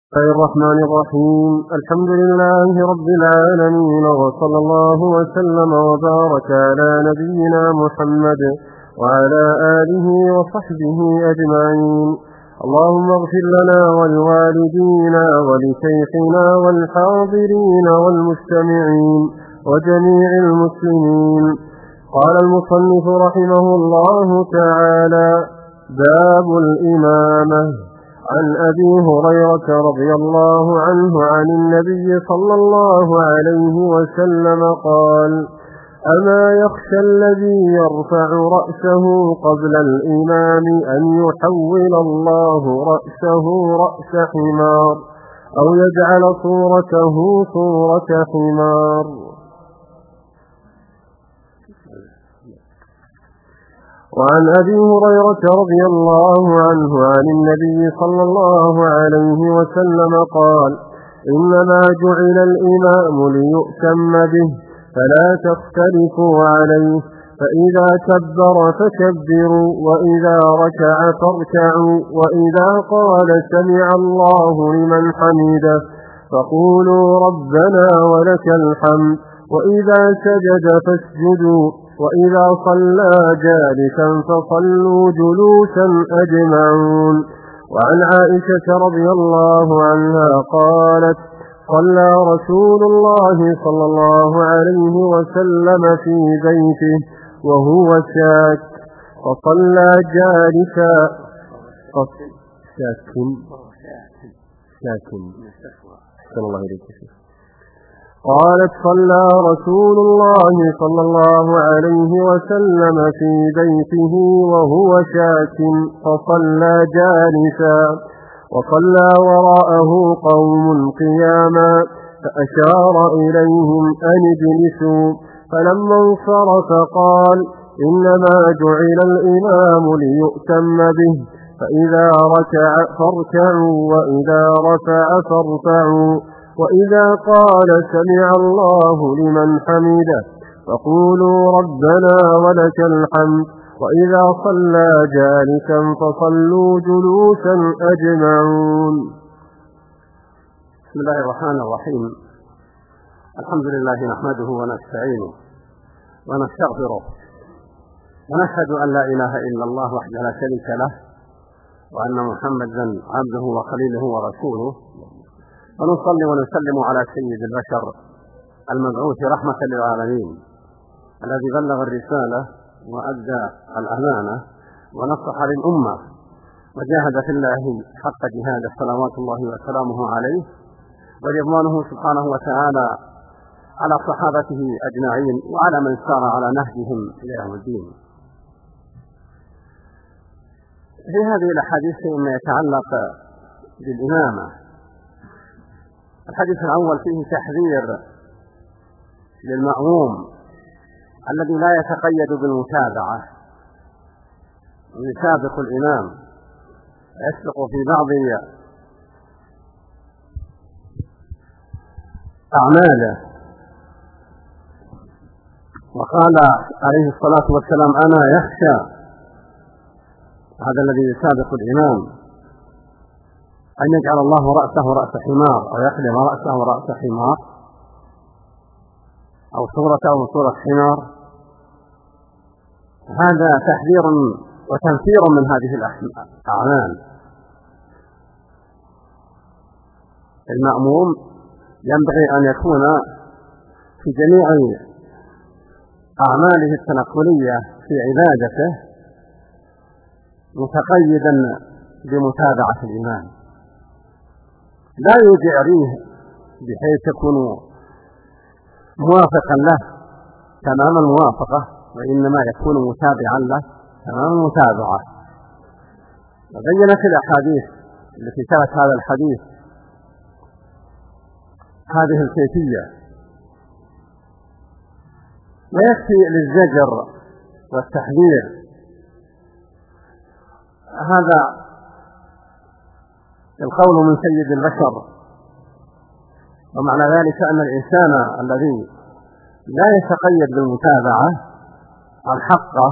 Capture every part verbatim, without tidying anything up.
بسم الله الرحمن الرحيم. الحمد لله رب العالمين، وصلى الله وسلم وبارك على نبينا محمد وعلى آله وصحبه أجمعين. اللهم اغفر لنا ولوالدينا ولشيخنا والحاضرين والمستمعين وجميع المسلمين. قال المصنف رحمه الله تعالى: باب الإمامة. عن أبي هريرة رضي الله عنه عن النبي صلى الله عليه وسلم قال: أما يخشى الذي يرفع رأسه قبل الإمام أن يحول الله رأسه رأس حمار أو يجعل صورته صورة حمار. وعن أبي هريرة رضي الله عنه عن النبي صلى الله عليه وسلم قال: إنما جعل الإمام ليؤتم به فلا تختلفوا عليه، فإذا كبر فكبروا، وإذا ركع فاركعوا، وإذا قال سمع الله لمن حمده فقولوا ربنا ولك الحمد، وإذا سجد فاسجدوا، وإذا صلى جالسا فصلوا جلوسا أجمعون. وعن عائشة رضي الله عنها قالت: صلى رسول الله صلى الله عليه وسلم في بيته وهو شاك، فصلى جالسا شاك شاك صلى الله عليه وسلم. قالت: صلى رسول الله صلى الله عليه وسلم في بيته وهو شاك، فصلى جالسا، وصلى وراءه قوم قياما، فأشار إليهم أن اجلسوا، فلما انصرف قال: إنما جعل الإمام ليؤتم به، فإذا ركع فاركعوا، وإذا رفع فارفعوا، وإذا قال سمع الله لمن حمده فقولوا ربنا ولك الحمد، وإذا صلى جالسا فصلوا جلوسا أجمعون. بسم الله الرحمن الرحيم. الحمد لله نحمده ونستعينه ونستغفره، ونشهد أن لا إله إلا الله وحده لا شريك له، وأن محمدا عبده وخليله ورسوله، ونصلي ونسلم على سيد البشر المبعوث رحمة للعالمين، الذي بلغ الرسالة وأدى الأمانة ونصح للأمة وجاهد في الله حق جهاده، صلوات الله وسلامه عليه، ورضوانه سبحانه وتعالى على صحابته أجمعين وعلى من سار على نهجهم إلى يوم الدين. في هذه الأحاديث ما يتعلق بالإمامة. الحديث الأول فيه تحذير للمأموم الذي لا يتقيد بالمتابعة ويسابق الإمام، يسبق في بعض أعماله. وقال عليه الصلاة والسلام: أنا يخشى هذا الذي يسابق الإمام أن يجعل الله رأسه رأس حمار، أو يقلب رأسه رأس حمار، أو صورته صورة حمار. هذا تحذير وتنفير من هذه الأعمال. المأموم ينبغي أن يكون في جميع أعماله التنقلية في عبادته متقيدا بمتابعة الإمام، لا يجعليه بحيث يكون موافقا له تمام الموافقة، وإنما يكون متابعا له تمام المتابعة. وبينت الأحاديث التي ترت هذا الحديث هذه الكيفية. ويكفي للزجر والتحذير هذا القول من سيد البشر. ومعنى ذلك أن الإنسان الذي لا يتقيد بالمتابعة الحقة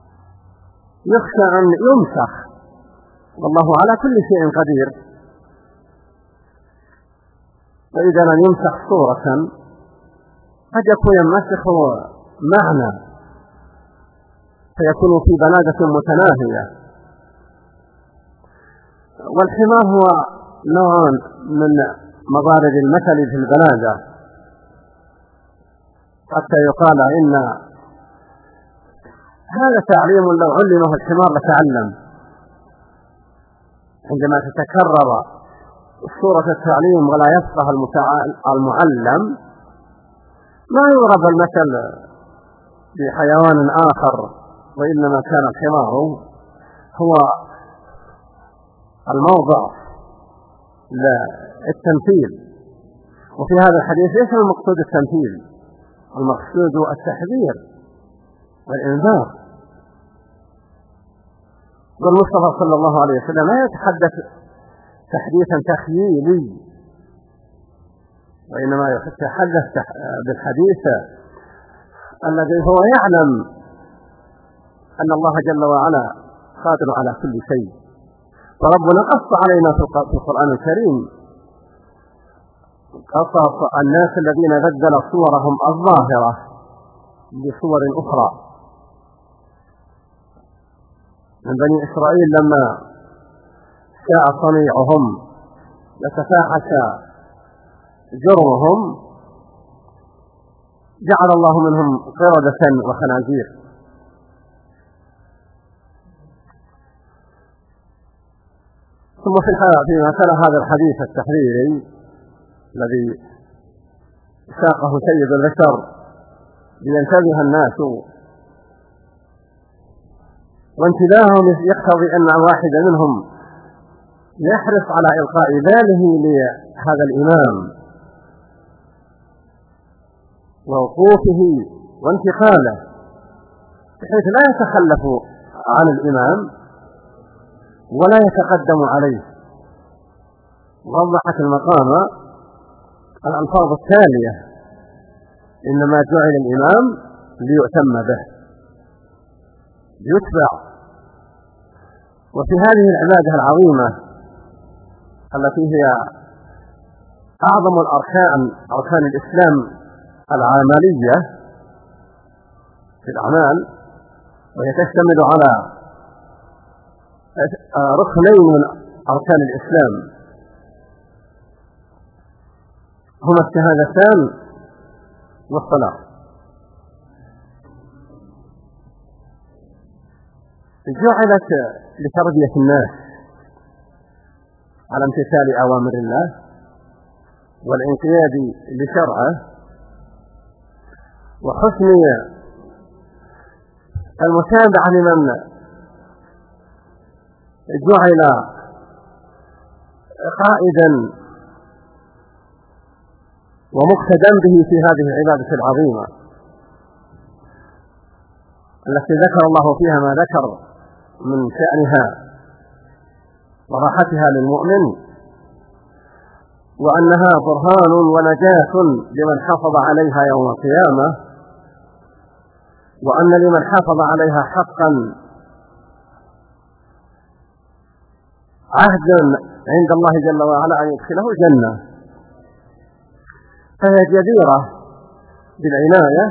يخشى أن يمسخ، والله على كل شيء قدير، فإذا لم يمسح صورة قد يكون يمسح معنى فيكون في بلادة متناهية. والحمار هو نوع من مضارب المثل في البلادة، حتى يقال إن هذا تعليم لو علمه الحمار لتعلم. عندما تتكرر صورة التعليم ولا يفقه المعلم ما يضرب المثل بحيوان آخر، وإنما كان الحمار هو الموضع للتمثيل. وفي هذا الحديث ليس المقصود التمثيل، المقصود التحذير والإنذار. والمصطفى صلى الله عليه وسلم لا يتحدث تحديثا تخييلي، وإنما يتحدث بالحديث الذي هو يعلم أن الله جل وعلا قادر على كل شيء. فربنا قص علينا في القرآن الكريم قصص الناس الذين بدل صورهم الظاهرة بصور أخرى من بني إسرائيل لما شاء صنيعهم يتفاحش جرمهم جعل الله منهم قردة وخنازير. ثم في فيما تلا هذا الحديث التحريري الذي ساقه سيد البشر لينتبه الناس، وانتباههم يقتضي أن واحد منهم يحرص على إلقاء باله لهذا الإمام ووقوفه وانتقاله بحيث لا يتخلف عن الإمام ولا يتقدم عليه. وضحت المقام الألفاظ التالية: إنما جعل الإمام ليؤتم به ليتبع. وفي هذه العبادة العظيمة التي هي أعظم الأركان أركان الإسلام العملية في الأعمال، وهي تشتمل على ركنين من أركان الإسلام هما الشهادتان والصلاة. جعلت لتربية الناس على امتثال أوامر الله والانقياد لشرعه وحسن المتابعة لمن جعل قائدا ومقتدى به في هذه العبادة العظيمة التي ذكر الله فيها ما ذكر من شأنها وراحتها للمؤمن، وأنها برهان ونجاة لمن حافظ عليها يوم القيامة، وأن لمن حافظ عليها حقا عهدا عند الله جل وعلا أن يدخله الجنة. فهي جديرة بالعناية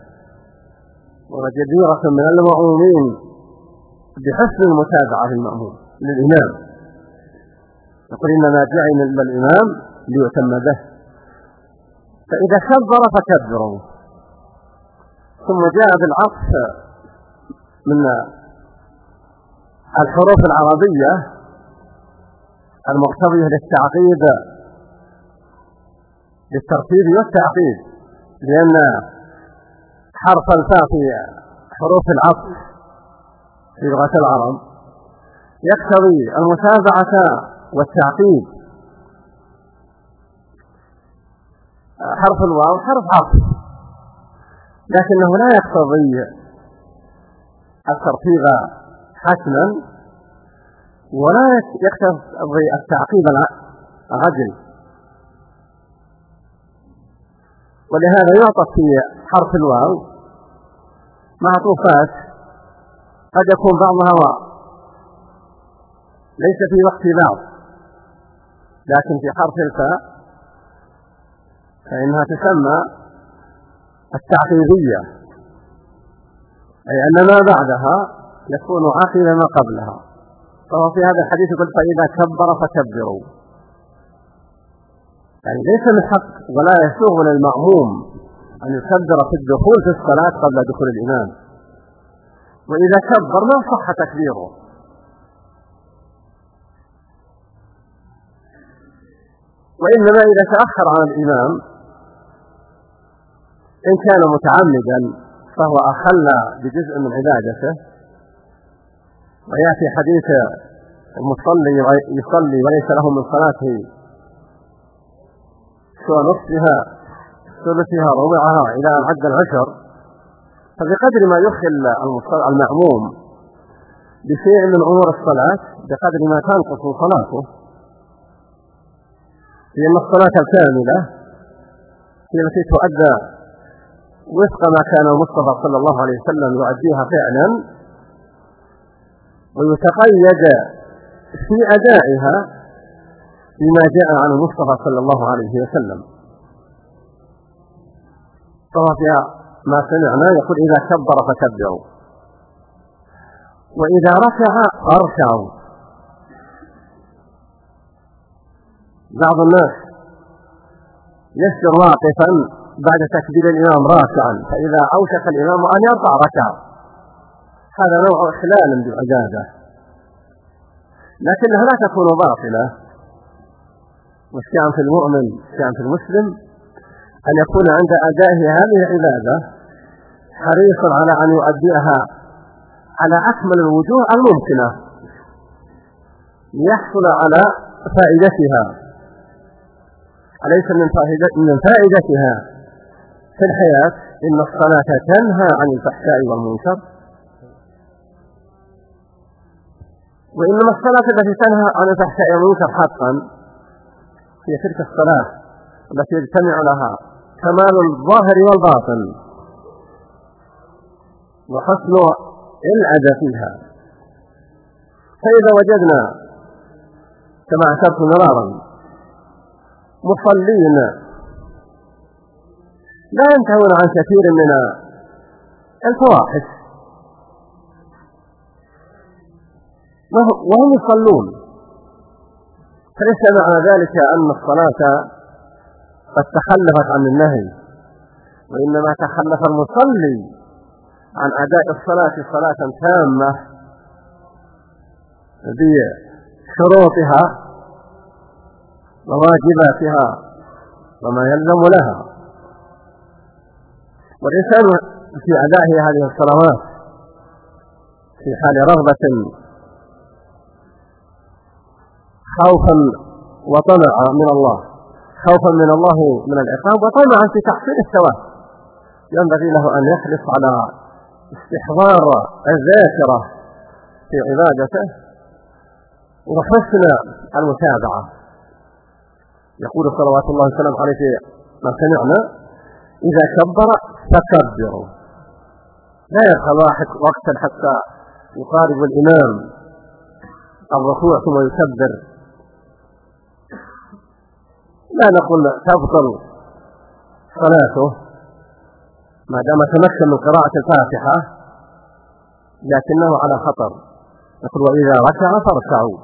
وجديرة من المأمومين بحسن المتابعة للمأموم للإمام. يقول إنما جعل الإمام ليؤتم به، فإذا كبر فكبروا. ثم جاء بالعطف من الحروف العربية المقتضية للتعقيد للترتيب والتعقيد، لأن حرف الفاء في حروف العطف في لغة العرب يقتضي المتابعة والتعقيد. حرف الواو حرف عطف، لكنه لا يقتضي الترتيب حتما ولا يقتضي التعقيب العجل، ولهذا يعطف في حرف الواو معطوفات قد يكون بعضها واو ليس في وقت بعض، لكن في حرف الفاء فإنها تسمى التعقيبية، أي أن ما بعدها يكون عقب ما قبلها. فهو في هذا الحديث يقول فإذا كبر فكبروا، يعني ليس من حق ولا يسوغ للمأموم أن يكبر في الدخول في الصلاة قبل دخول الإمام، وإذا كبر ما صح تكبيره. وإنما إذا تأخر عن الإمام إن كان متعمدا فهو أخل بجزء من عبادته. ويأتي حديث المصلي يصلي وليس له من صلاته سوى نصفها ثلثها ربعها إلى عد العشر، فبقدر ما يخل المأموم بشيء من أمور الصلاة بقدر ما تنقص صلاته، لأن الصلاة الكاملة هي التي تؤدى وفق ما كان المصطفى صلى الله عليه وسلم يؤديها فعلا، ويتقيد في أدائها بما جاء عن المصطفى صلى الله عليه وسلم. فهو فيها ما سمعنا يقول إذا كبر فكبروا، وإذا ركع فاركعوا. بعض الناس يسر واقفا بعد تكبير الإمام راكعا، فإذا أوشك الإمام أن يرفع ركع، هذا نوع إخلال بالعبادة، لكنها لا تكون باطلة. والشأن في المؤمن الشأن في المسلم أن يكون عند أدائه هذه العبادة حريصا على أن يؤديها على أكمل الوجوه الممكنة ليحصل على فائدتها. أليس من فائدتها في الحياة إن الصلاة تنهى عن الفحشاء والمنكر؟ وإنما الصلاة التي تنهى عن الفحشاء والمنكر حقا هي تلك الصلاة التي يجتمع لها كمال الظاهر والباطن وحسن الأداء فيها. فإذا وجدنا كما أشرت مرارا مصلين لا ينتهون عن كثير من الفواحش وهم يصلون، فليس معنى ذلك أن الصلاة قد تخلفت عن النهي، وإنما تخلف المصلي عن أداء الصلاة صلاة تامة بشروطها وواجباتها وما يلزم لها. والإنسان في أداء هذه الصلوات في حال رغبة خوفا وطمعا من الله، خوفا من الله من العقاب وطمعا في تحصيل الثواب، ينبغي له أن يحرص على استحضار الذاكرة في عبادته وحسن المتابعة. يقول صلوات الله وسلامه عليه في ما سمعنا إذا كبر فكبروا، لا يبقى واحد وقتا حتى يقارب الإمام الركوع ثم يكبر. لا نقول تبطل صلاته ما دام تمكن من قراءة الفاتحة، لكنه على خطر. نقول وإذا ركع فاركعوا،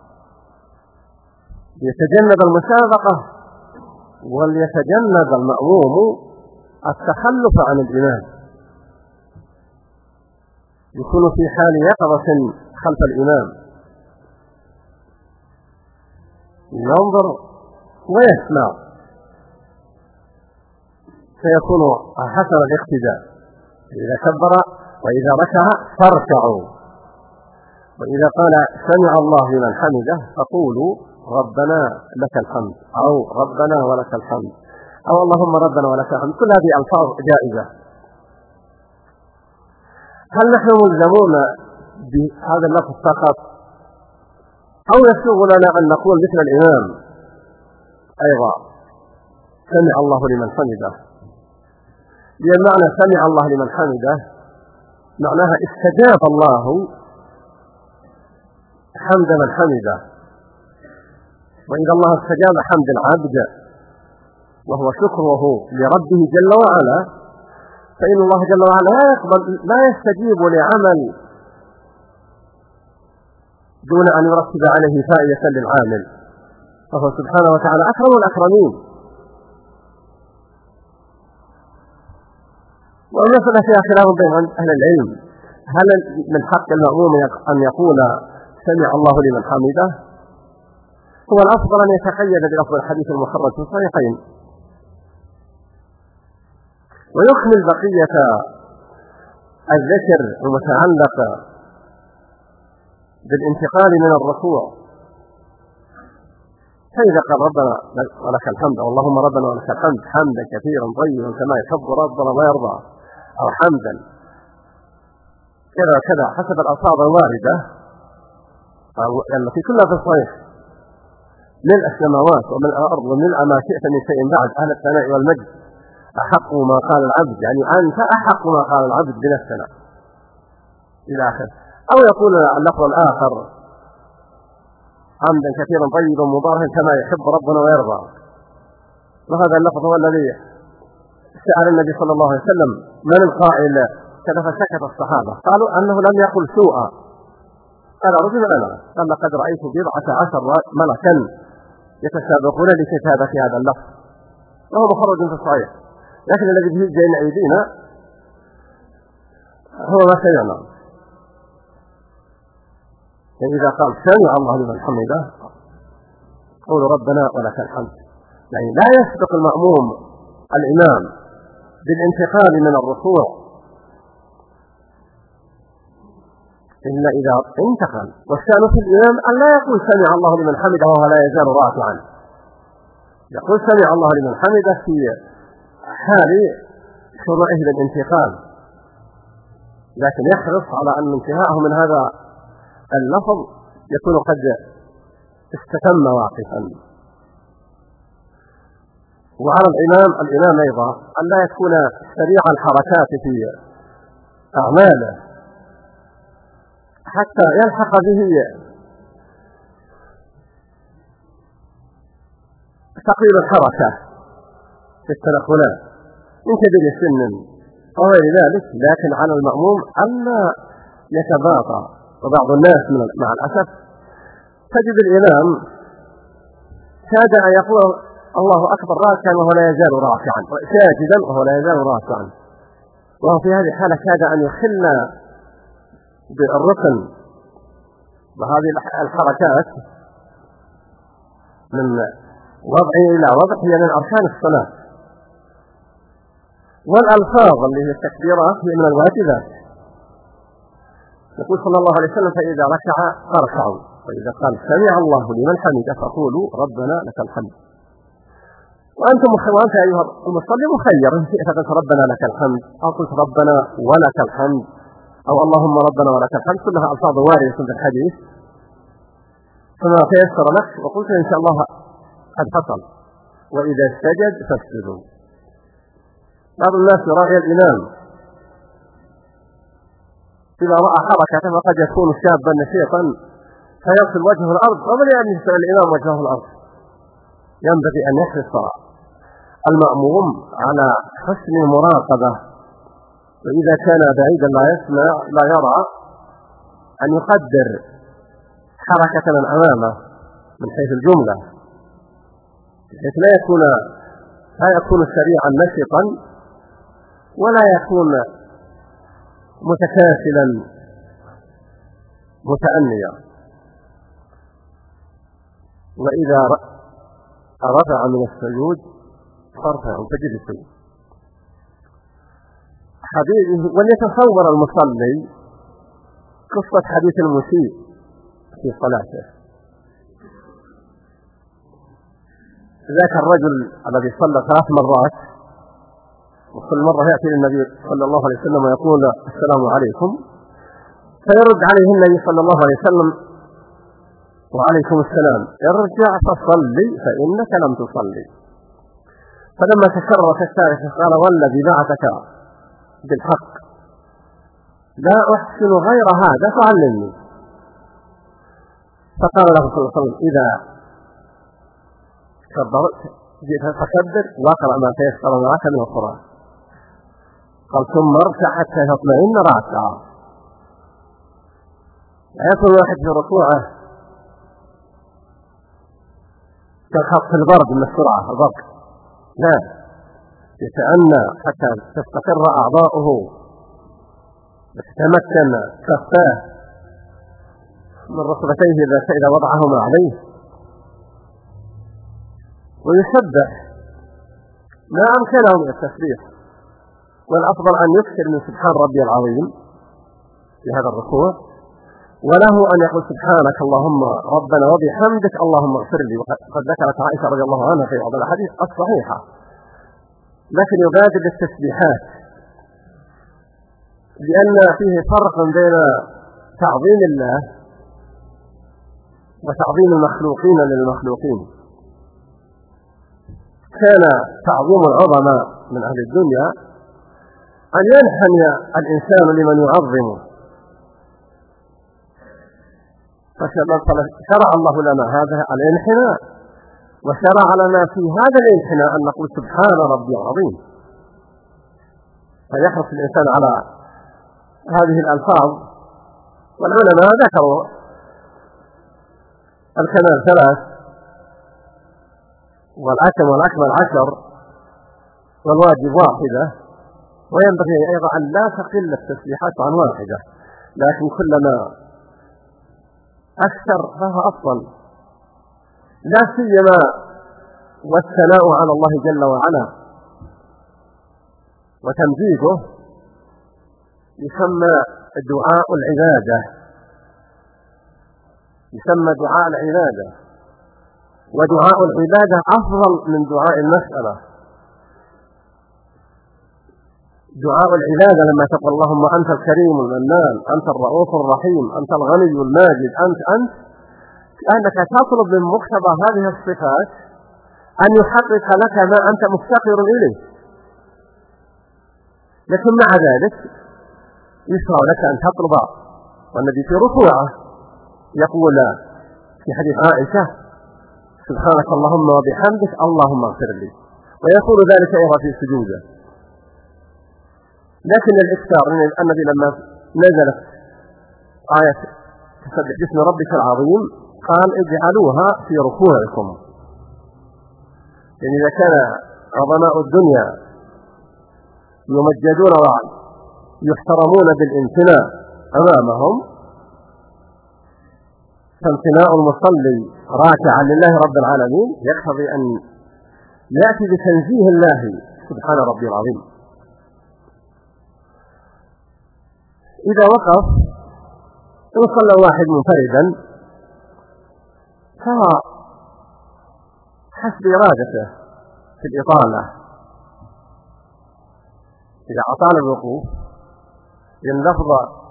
يتجنب المسابقة وليتجنب المأموم التخلف عن الإمام، يكون في حال يقظة خلف الإمام ينظر ويسمع فيكون حسن الاقتداء. إذا كبر وإذا ركع فاركعوا، وإذا قال سمع الله لمن حمده فقولوا ربنا لك الحمد أو ربنا ولك الحمد أو اللهم ربنا ولك الحمد. كل هذه ألفاظ جائزة. هل نحن ملزمون بهذا اللفظ فقط أو يسوغ لنا أن نقول مثل الإمام أيضا سمع الله لمن حمده؟ لأن معنى سمع الله لمن حمده معناها استجاب الله حمد من حمده، وإذا الله استجاب حمد العبد وهو شكره لربه جل وعلا، فإن الله جل وعلا لا يقبل لا يستجيب لعمل دون أن يرتب عليه فائدة للعامل، فهو سبحانه وتعالى أكرم الأكرمين. والمسألة فيها خلاف بين أهل العلم، هل من حق المأموم أن يقول سمع الله لمن حمده؟ هو الأفضل أن يتقيد بلفظ الحديث المخرج في الصحيحين، ويكمل بقية الذكر المتعلق بالانتقال من الركوع، فإذا قال ربنا ولك الحمد أو اللهم ربنا ولك الحمد حمدا كثيرا طيبا كما يحب ربنا ويرضى، أو حمدا كذا كذا حسب الألفاظ الواردة التي كلها في الصحيح، ملء السماوات وملء الأرض وملء ما شئت من شيء بعد، أهل الثناء والمجد أحق ما قال العبد، يعني أنت أحق ما قال العبد بنفسنا إلى آخر. أو يقول اللفظ الآخر حمدا كثيرا طيبا مباركا كما يحب ربنا ويرضى، وهذا اللفظ هو الذي سأل النبي صلى الله عليه وسلم من القائل كذا، فسكت الصحابة قالوا أنه لم يقل سوءا، قال رجل أنا قال لقد رأيت بضعة عشر ملكا يتسابقون لكتابة هذا اللفظ، وهو مخرج في الصحيح، لكن الذي به بين أيدينا هو ما سمعنا. إذا قال سمع الله لمن حمده قول ربنا ولك الحمد، يعني لا يسبق المأموم الإمام بالانتقال من الركوع إلا إذا انتقل، والشأن في الإمام أن لا يقول سمع الله لمن حمده وهو لا يزال راكعا، يقول سمع الله لمن حمده في حال شروعه بالانتقال، لكن يحرص على أن انتهاءه من هذا اللفظ يكون قد استتم واقفا. وعلى الإمام الإمام أيضا أن لا يكون سريع الحركات في أعماله حتى يلحق به ثقيل الحركة في التنقلات من كبير سن وغير ذلك، لكن على المأموم ألا يتباطأ. وبعض الناس من مع الأسف تجد الإمام كاد أن يقول الله أكبر راكعا وهو لا يزال راكعا، ساجدا وهو لا يزال راكعا، وهو في هذه الحالة كاد أن يخل بالركن. وهذه الحركات من وضع إلى وضع هي من أركان الصلاة، والألفاظ اللي هي التكبيرات هي من الواجبات. يقول صلى الله عليه وسلم فإذا ركع فاركعوا، وإذا قال سمع الله لمن حمده فقولوا ربنا لك الحمد. وأنتم وأنت أيها المصلي مخير، إن شئت قلت ربنا لك الحمد أو قلت ربنا ولك الحمد أو اللهم ربنا ولك الحمد، كلها ألفاظ واردة في الحديث، فما تيسر لك. وقلت إن شاء الله قد حصل. وإذا سجد فاسجدوا. بعض الناس يراعي الإمام إذا رأى حركة وقد يكون شابا نشيطا فيصل وجهه الأرض، ومن يعني يسأل الإمام وجهه الأرض. ينبغي أن يحرص المأموم على حسن المراقبة، وإذا كان بعيدا لا يسمع لا يرى أن يقدر حركة من أمامه من حيث الجملة، بحيث لا يكون لا يكون سريعا نشطا ولا يكون متكاسلا متأنيا. وإذا رفع من السجود فارفعوا فاجلسوا. حديث وليتصور المصلي قصة حديث المسيء في صلاته. ذاك الرجل الذي صلى ثلاث مرات، وكل مرة يأتي للنبي صلى الله عليه وسلم ويقول السلام عليكم، فيرد عليه النبي صلى الله عليه وسلم وعليكم السلام، ارجع فصلي فإنك لم تصلي. فلما تكرر الثالث قال والذي بعثك بالحق لا أحسن غير هذا فعلمني. فقال له صلى الله عليه وسلم إذا كبرت جئت فكبر واقرأ ما تيسر معك من القرآن. قال ثم اركع حتى تطمئن راكعا. لا يكون واحد في ركوعه كالخط البرد من السرعة البرد، لا، يتأنى حتى تستقر أعضاؤه وتتمكن كفاه من ركبتيه إذا وضعهما عليه، ويسبح ما أمكنه من التسبيح، والأفضل أن يكثر من سبحان ربي العظيم في هذا الركوع، وله أن يقول سبحانك اللهم ربنا وبحمدك اللهم اغفر لي. وقد ذكرت عائشة رضي الله عنها في بعض الأحاديث الصحيحة. لكن يبادر بالتسبيحات لأن فيه فرق بين تعظيم الله وتعظيم المخلوقين للمخلوقين. كان تعظيم العظماء من أهل الدنيا أن ينحني الإنسان لمن يعظمه، فشرع الله لنا هذا الانحناء، وشرع لنا في هذا الانحناء أن نقول سبحان ربي العظيم. فيحرص الإنسان على هذه الألفاظ. والعلماء ذكروا الكمال ثلاث، والأتم والأكمل عشر، والواجب واحدة، وينبغي أيضا أن لا تقل التسبيحات عن واحدة، لكن كلما أكثر فهو أفضل، لا سيما والثناء على الله جل وعلا وتمجيده يسمى دعاء العبادة، يسمى دعاء العبادة، ودعاء العبادة أفضل من دعاء المسألة. دعاء العبادة لما تقول اللهم أنت الكريم المنان، أنت الرؤوف الرحيم، أنت الغني الماجد، أنت أنت أنك تطلب من مقتضى هذه الصفات أن يحقق لك ما أنت مفتقر إليه. لكن مع ذلك يشرع لك أن تطلب، والنبي في ركوعه يقول في حديث عائشة سبحانك اللهم وبحمدك اللهم اغفر لي، ويقول ذلك أيضا في سجوده. لكن الإكثار من النبي لما نزلت آية تسبح باسم ربك العظيم قال اجعلوها في ركوعكم، يعني إذا كان عظماء الدنيا يمجدون ويحترمون بالامتناء أمامهم، فامتناء المصلي راكعا لله رب العالمين يقتضي أن يأتي بتنزيه الله سبحان ربي العظيم. إذا وقف إن صلى الواحد منفردا فهو حسب إرادته في الإطالة. إذا أطال الوقوف إن لفظ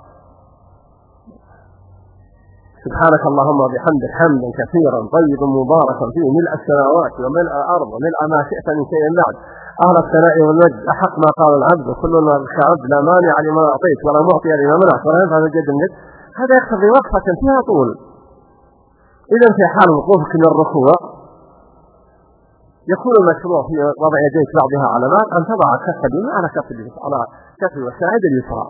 سبحانك اللهم وبحمدك حمدا كثيرا طيبا مباركا فيه ملء السماوات وملء الأرض وملء ما شئت من شيء بعد أهل الثناء والمجد أحق ما قال العبد كلنا لك عبد لا مانع لما أعطيت ولا معطي لما منعت ولا ينفع ذا الجد منك. هذا يقتضي وقفة فيها طول. إذا في حال وقوفك من الركوع يكون المشروع في وضع يديك بعضها على بعض أن تضع كف اليمين على كف اليسرى على كف والساعد اليسرى،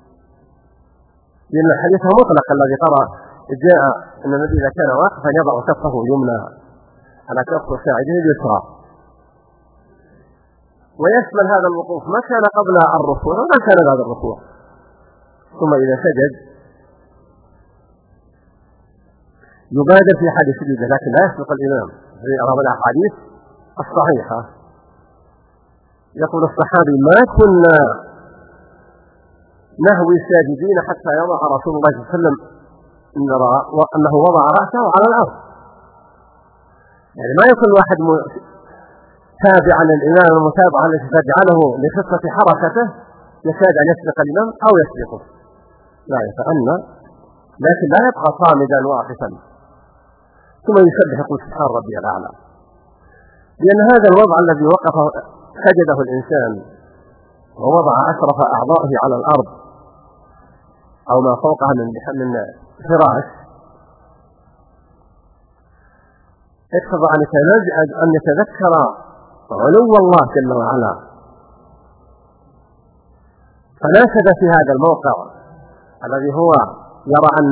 لأن الحديث مطلق الذي قرأ جاء أن النبي إذا كان واقفا يضع كفه اليمنى على كف وساعده اليسرى، ويشمل هذا الوقوف ما كان قبل الركوع وما كان بعد الركوع. ثم إذا سجد يبادر في حال سجوده لكن لا يسبق الإمام في أرام الأحاديث الصحيحة. يقول الصحابي ما كنا نهوي ساجدين حتى يضع رسول الله صلى الله عليه وسلم أنه وضع رأسه على الأرض، يعني ما يكون واحد تابعا للإمام المتابعا التي تجعله لخفة حركته يكاد أن يسبق الإمام أو يسبقه، لا يتأنى لكن لا يبقى صامدا واقفا ثم يسبح يقول سبحان ربي الأعلى، لأن هذا الوضع الذي وقف سجده الإنسان ووضع أشرف أعضائه على الأرض أو ما فوقها من فراش اقتضى أن يتذكر وعلو الله جل وعلا. فناشد في هذا الموقع الذي هو يرى أن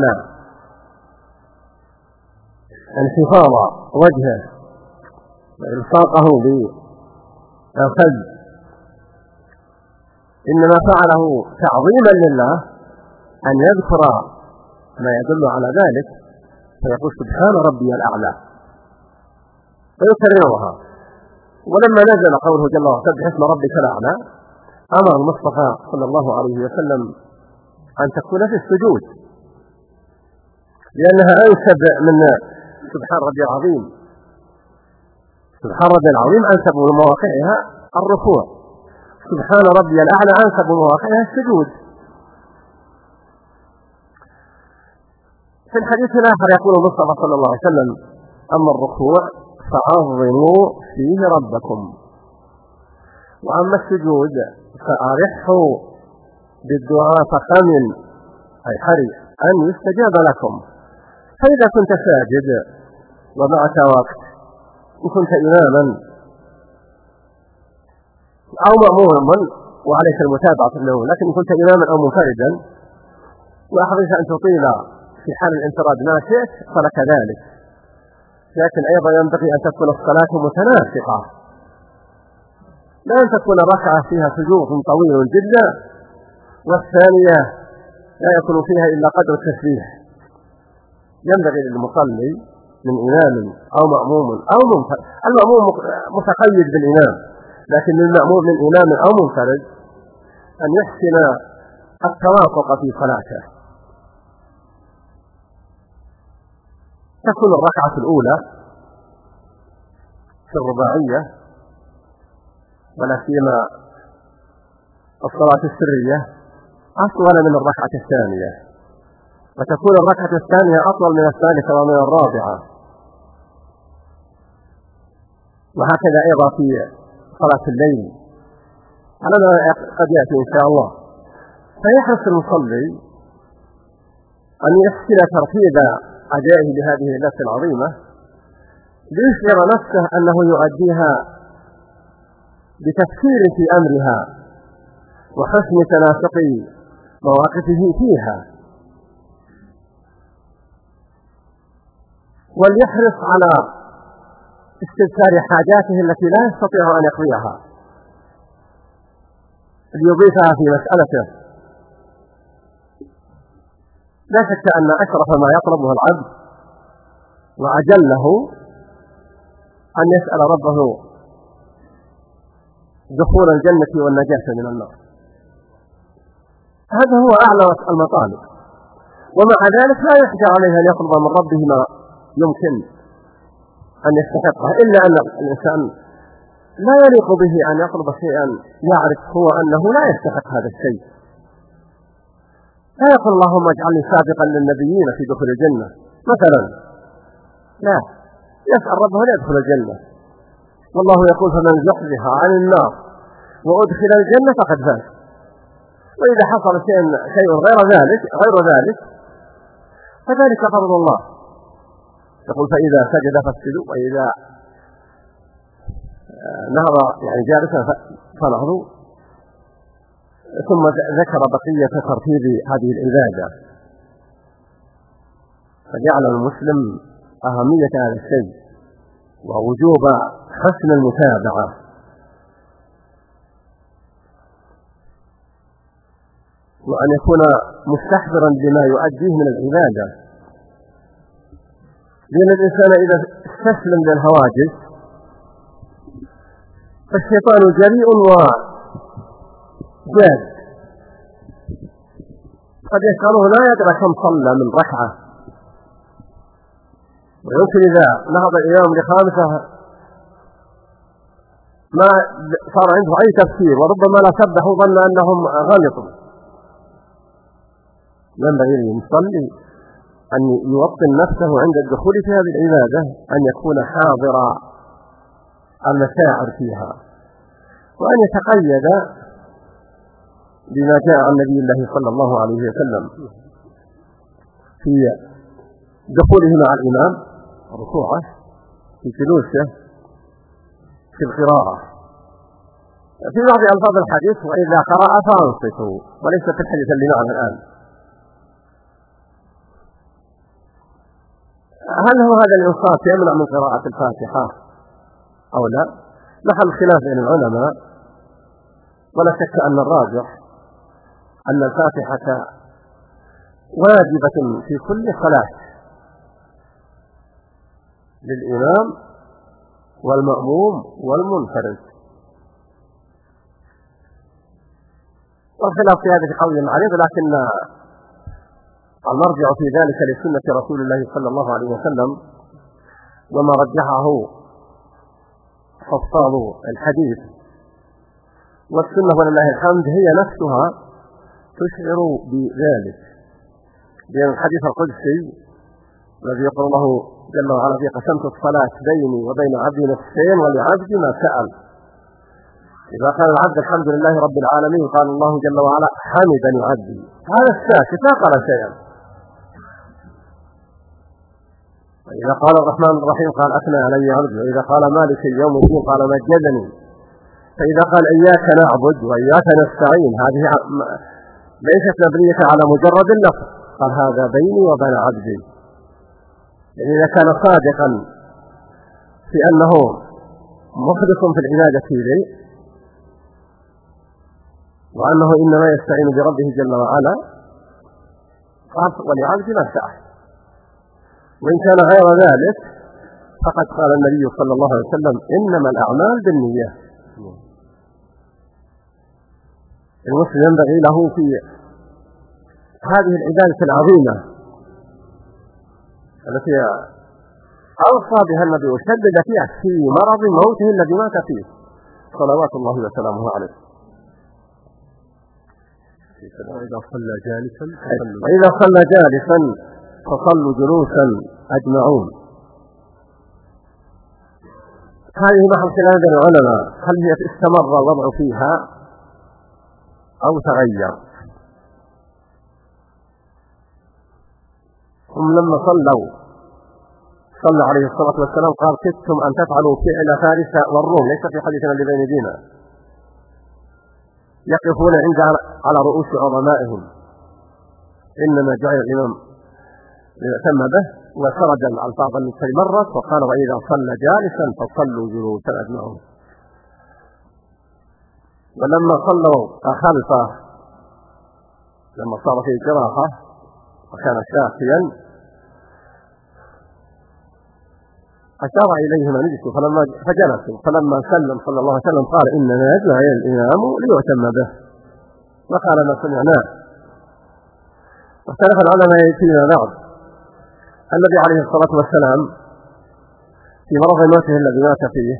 انخفاض وجهه وإلصاقه بالخد إنما فعله تعظيما لله أن يذكر ما يدل على ذلك، فيقول سبحان ربي الأعلى فيكررها. ولما نزل قوله جل وعلا سبح اسم ربك الأعلى أمر المصطفى صلى الله عليه وسلم أن تكون في السجود، لأنها أنسب من سبحان ربي العظيم. سبحان ربي العظيم أنسب من مواقعها الركوع، سبحان ربي الأعلى أنسب من مواقعها السجود. في الحديث الآخر يقول المصطفى صلى الله عليه وسلم أما الركوع فعظموا فيه ربكم، وأما السجود فأرحوا بالدعاء فخمن أي حري أن يستجاب لكم. فإذا كنت ساجد ومعك وقت وكنت إماما أو مأموما وعليك المتابعة له، لكن كنت إماما أو منفردا وأحرص أن تطيل في حال الانفراد ما شئت فلك ذلك، لكن أيضا ينبغي أن تكون الصلاة متناسقة، لا أن تكون ركعة فيها سجود طويل جدا والثانية لا يكون فيها إلا قدر التسبيح. ينبغي للمصلي من إمام أو مأموم أو منفرد، المأموم متقيد بالإمام، لكن للمأموم من إمام أو منفرد أن يحسن التوافق في صلاته. تكون الركعة الأولى في الرباعية ولا سيما الصلاة السرية أطول من الركعة الثانية، وتكون الركعة الثانية أطول من الثالثة ومن الرابعة، وهكذا أيضا في صلاة الليل على ما قد يأتي إن شاء الله. فيحرص المصلي أن يحسن ترتيب أدائه لهذه الليلة العظيمة ليشعر نفسه أنه يؤديها بتفكير في أمرها وحسن تناسق مواقفه فيها، وليحرص على استذكار حاجاته التي لا يستطيع أن يقضيها ليضيفها في مسألته. لا شك أن أشرف ما يطلبه العبد وأجله أن يسأل ربه دخول الجنة والنجاة من النار، هذا هو أعلى المطالب، ومع ذلك لا يحجر عليه أن يطلب من ربه ما يمكن أن يستحقه، إلا أن الإنسان لا يليق به أن يطلب شيئا يعرف هو أنه لا يستحق هذا الشيء. لا يقول اللهم اجعلني سابقا للنبيين في دخول الجنة مثلا، لا، يسأل ربه أن يدخل الجنة، والله يقول فمن زحزح عن النار وأدخل الجنة فقد فاز. وإذا حصل شيء شيء غير ذلك غير ذلك فذلك فضل الله. يقول فإذا سجد فاسجدوا وإذا نهض يعني جالسا فنهضوا، ثم ذكر بقية ترتيب هذه العبادة، فجعل المسلم أهمية هذا الشيء ووجوب حسن المتابعة. وأن يكون مستحضرا بما يؤديه من العبادة، لأن الإنسان إذا استسلم للهواجس فالشيطان جريء وجاد، قد يسأله لا يدري كم صلى من ركعة، ويمكن إذا نهض الإمام لخامسة ما صار عنده أي تفسير، وربما لا سبحوا ظن أنهم غلطوا. ينبغي للمصلي أن يوطن نفسه عند الدخول في هذه العبادة أن يكون حاضر المشاعر فيها، وأن يتقيد بما جاء عن نبي الله صلى الله عليه وسلم في دخوله مع الإمام، ركوعه، في جلوسه، في القراءة. في بعض ألفاظ الحديث وإذا قرأ فأنصتوا، وليس في الحديث اللي معنا الآن. هل هو هذا الإنصات يمنع من قراءة الفاتحة أو لا؟ محل خلاف بين العلماء، ولا شك أن الراجح أن الفاتحة واجبة في كل صلاة للإمام والمأموم والمنفرد. والخلاف في هذه قول عريض، لكن المرجع في ذلك لسنة رسول الله صلى الله عليه وسلم، وما رجحه حفاظ الحديث. والسنة ولله الحمد هي نفسها تشعر بذلك، لأن الحديث القدسي الذي يقول الله جل وعلا في قسمت الصلاة بيني وبين عبدي نصفين ولعبدي ما سأل. إذا قال العبد الحمد لله رب العالمين قال الله جل وعلا حمدني عبدي، هذا الساكت لا قال شيئا. وإذا قال الرحمن الرحيم قال أثنى علي عبدي، وإذا قال مالك يوم الدين قال مجدني. فإذا قال إياك نعبد وإياك نستعين هذه ليست مبنية على مجرد اللفظ، قال هذا بيني وبين عبدي. يعني إذا كان صادقا في أنه مخلص في العبادة لي، وأنه إنما يستعين بربه جل وعلا، قال ولعبدي ما سأل. وإن كان غير ذلك فقد قال النبي صلى الله عليه وسلم إنما الأعمال بالنية. المسلم ينبغي له في هذه العبادة العظيمة التي أوصى بها النبي وشدد فيها في مرض موته الذي مات فيه صلوات الله وسلامه عليه. وإذا صلى جالسا وإذا صلى جالسا فصلوا جلوسا أجمعون. هذه محل خلاف العلماء، هل هي استمر الوضع فيها أو تغير؟ هم لما صلوا صلى عليه الصلاة والسلام قال كدتم أن تفعلوا فعل فارس والروم، ليس في حديثنا اللي بين دينا، يقفون عند على رؤوس عظمائهم، إنما جعل الإمام ليؤتم به. وسرد الألفاظ التي مرت وقال وإذا صلى جالسا فصلوا جلوسا أجمعون. ولما صلوا خلفه لما صار في جراحة وكان شاكيا أشار إليهم أن يجلسوا فلما فجلسوا، فلما سلم صلى الله عليه وسلم قال إنما يجمع الإمام ليؤتم به، وقال ما سمعناه. واختلف العلماء فيما بعد. النبي عليه الصلاة والسلام في مرض موته الذي مات فيه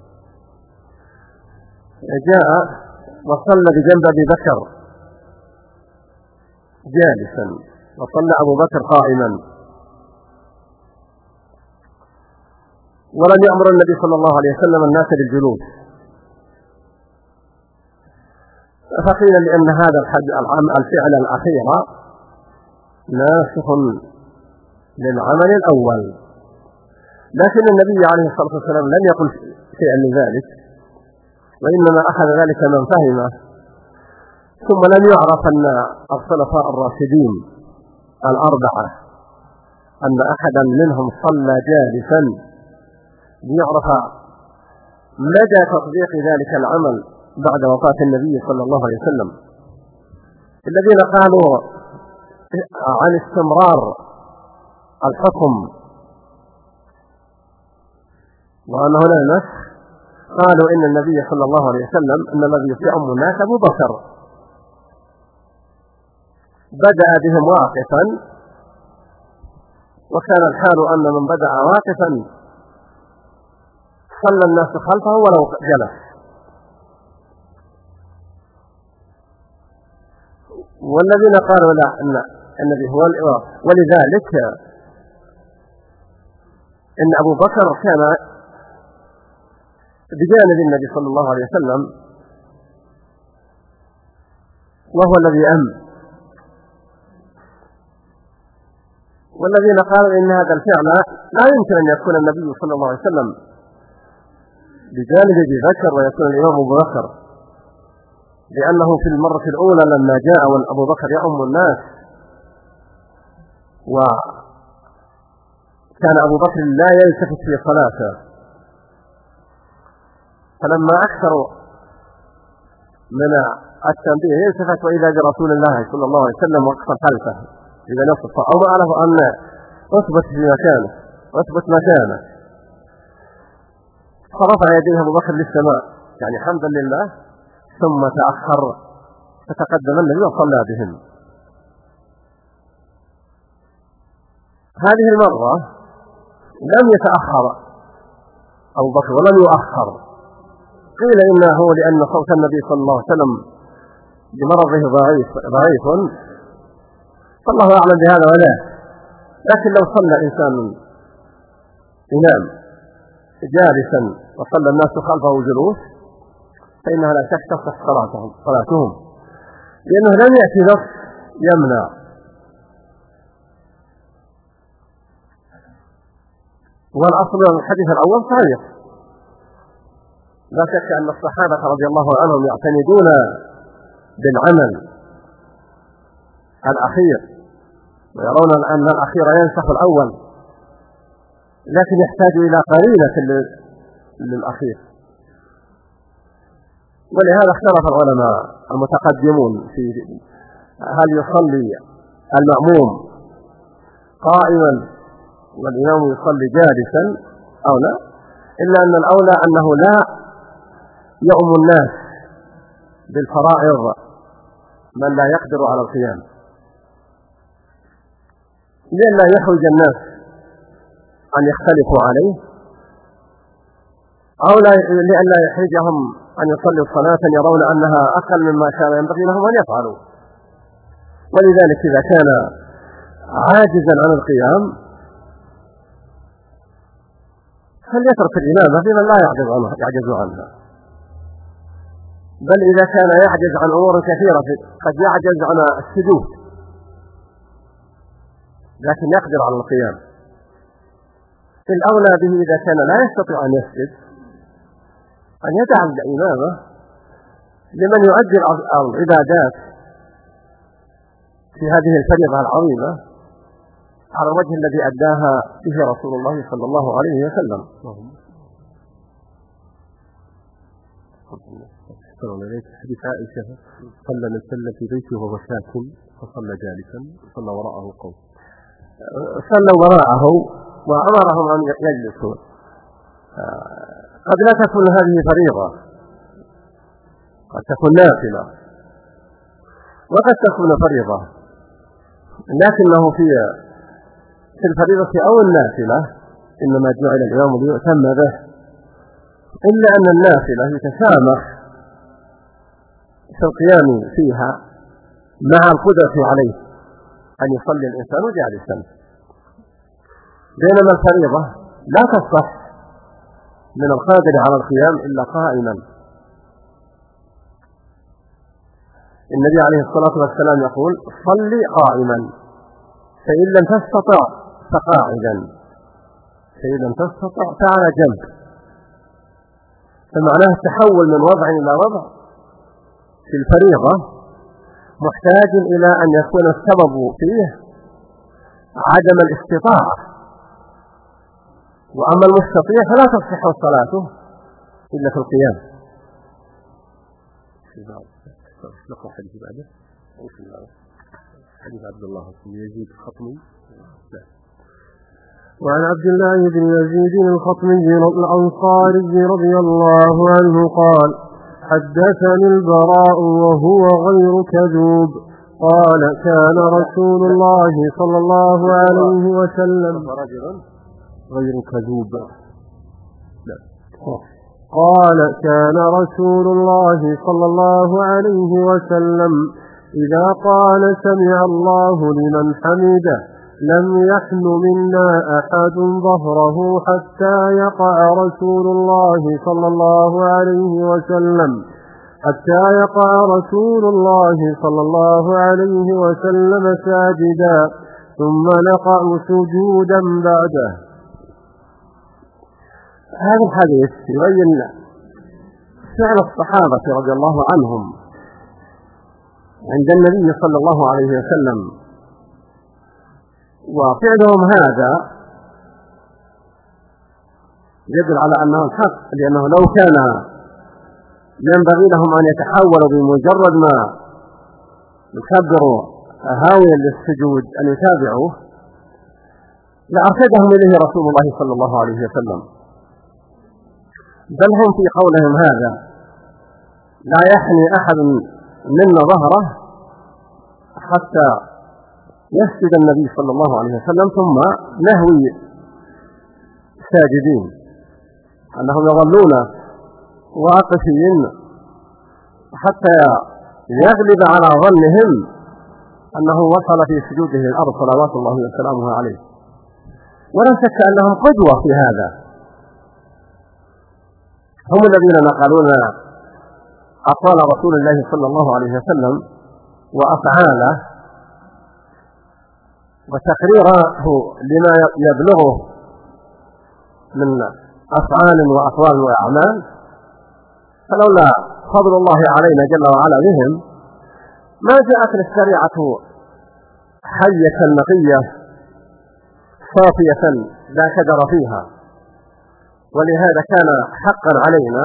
جاء وصلى بجنب أبي بكر جالسا، وصلى أبو بكر قائما، ولم يأمر النبي صلى الله عليه وسلم الناس بالجلوس. فقيل لأن هذا الفعل الأخير ناسخ للعمل الأول، لكن النبي عليه الصلاة والسلام لم يقل شيئا من ذلك، وإنما أخذ ذلك من فهمه. ثم لم يعرف أن الخلفاء الراشدين الأربعة أن أحدا منهم صلى جالسا، ليعرف مدى تطبيق ذلك العمل بعد وفاة النبي صلى الله عليه وسلم. الذين قالوا عن استمرار الحكم وأنه لا نسخ، قالوا إن النبي صلى الله عليه وسلم إن الذي يؤم الناس أبو بكر، بدأ بهم واقفا، وكان الحال أن من بدأ واقفا صلى الناس خلفه ولو جلس. والذين قالوا لا أن النبي هو ولذلك إن أبو بكر كان بجانب النبي صلى الله عليه وسلم وهو الذي أم. والذين قالوا إن هذا الفعل لا يمكن أن يكون النبي صلى الله عليه وسلم بجانب أبي بكر ويكون الإمام أبو بكر، لأنه في المرة الأولى لما جاء وأبو بكر يؤم الناس وكان أبو بكر لا يلتفت في صلاته، فلما أكثروا من التنبيه يلتفت وإذا برسول الله صلى الله عليه وسلم وقف خلفه إذا نصف أو ما أعرف أن أثبت في مكانه أثبت مكانه، فرفع يديه أبو بكر للسماء يعني حمدا لله، ثم تأخر فتقدم النبي وصلى بهم. هذه المرة لم يتأخر أبو بكر ولم يؤخر، قيل إنه لأن صوت النبي صلى الله عليه وسلم بمرضه ضعيف ضعيف فالله أعلم بهذا ولا، لكن لو صلى إنسان إمام جالسا وصلى الناس خلفه جلوس فإنها لا شك تصح صلاتهم صلاتهم لأنه لم يأتي نص يمنع. والأصل الحديث الأول صحيح، لا شك أن الصحابة رضي الله عنهم يعتمدون بالعمل الأخير ويرون أن الأخير ينسخ الأول، لكن يحتاج إلى قرينة للأخير. ولهذا اختلف العلماء المتقدمون في هل يصلي المأموم قائما والإمام يصلي جالسا أو لا، إلا أن الأولى أنه لا يؤم الناس بالفرائض من لا يقدر على القيام، لئلا يحوج الناس أن يختلفوا عليه، أو لئلا يحرجهم أن يصلوا صلاة يرون أنها أقل مما كان ينبغي لهم أن يفعلوا. ولذلك إذا كان عاجزا عن القيام فليترك الإمامة لمن لا يعجز عنها يعجز عنها، بل إذا كان يعجز عن أمور كثيرة قد يعجز عن السجود لكن يقدر على القيام، الأولى به إذا كان لا يستطيع أن يسجد أن يدع الإمامة لمن يؤدي العبادات في هذه الفريضة العظيمة على الوجه الذي أداها به رسول الله صلى الله عليه وسلم. السلام عليكم. حديث عائشة صلى من صلى في بيته وهو ساكن فصلى جالسا صلى وراءه قوم صلى وراءه وأمرهم أن يجلسوا. قد لا تكون هذه فريضة، قد تكون نافلة وقد تكون فريضة، لكنه في في الفريضة أو النافلة إنما جعل الإمام ليؤتم به، إلا أن النافلة يتسامح في القيام فيها مع القدرة عليه أن يصلي الإنسان جالسا، بينما الفريضة لا تصح من القادر على القيام إلا قائما. النبي عليه الصلاة والسلام يقول صلي قائما فإن لم تستطع فقاعدا فإن لم تستطع فعلى جنب، فمعناه التحول من وضع إلى وضع في الفريضة محتاج إلى أن يكون السبب فيه عدم الاستطاعة، وأما المستطيع فلا تصح صلاته إلا في القيام. نقرأ حديث بعده حديث عبد الله بن يزيد الخطمي. وعن عبد الله بن يزيد الخطمي الأنصاري رضي الله عنه قال حدثني البراء وهو غير كذوب قال كان رسول الله صلى الله عليه وسلم غير كذوب قال كان رسول الله صلى الله عليه وسلم إذا قال سمع الله لمن حمده لم يحن منا أحد ظهره حتى يقع رسول الله صلى الله عليه وسلم حتى يقع رسول الله صلى الله عليه وسلم ساجدا ثم نقع سجودا بعده. هذا الحديث يبين فعل الصحابة رضي الله عنهم عند النبي صلى الله عليه وسلم، وفعلهم هذا يدل على أنه الحق، لأنه لو كان ينبغي لهم أن يتحولوا بمجرد ما يكبروا هاويا للسجود أن يتابعوه لأرشدهم إليه رسول الله صلى الله عليه وسلم، بل هم في قولهم هذا لا يحني أحد منا ظهره حتى يسجد النبي صلى الله عليه وسلم ثم نهوي ساجدين، أنهم يظلون واقفين حتى يغلب على ظنهم أنه وصل في سجوده الأرض صلوات الله وسلامه عليه. ولا شك أنهم قدوة في هذا، هم الذين نقلون أقوال رسول الله صلى الله عليه وسلم وأفعاله وتقريره لما يبلغه من أفعال وأقوال وأعمال، فلولا فضل الله علينا جل وعلا بهم ما جاءت الشريعة حية نقية صافية لا شجر فيها. ولهذا كان حقا علينا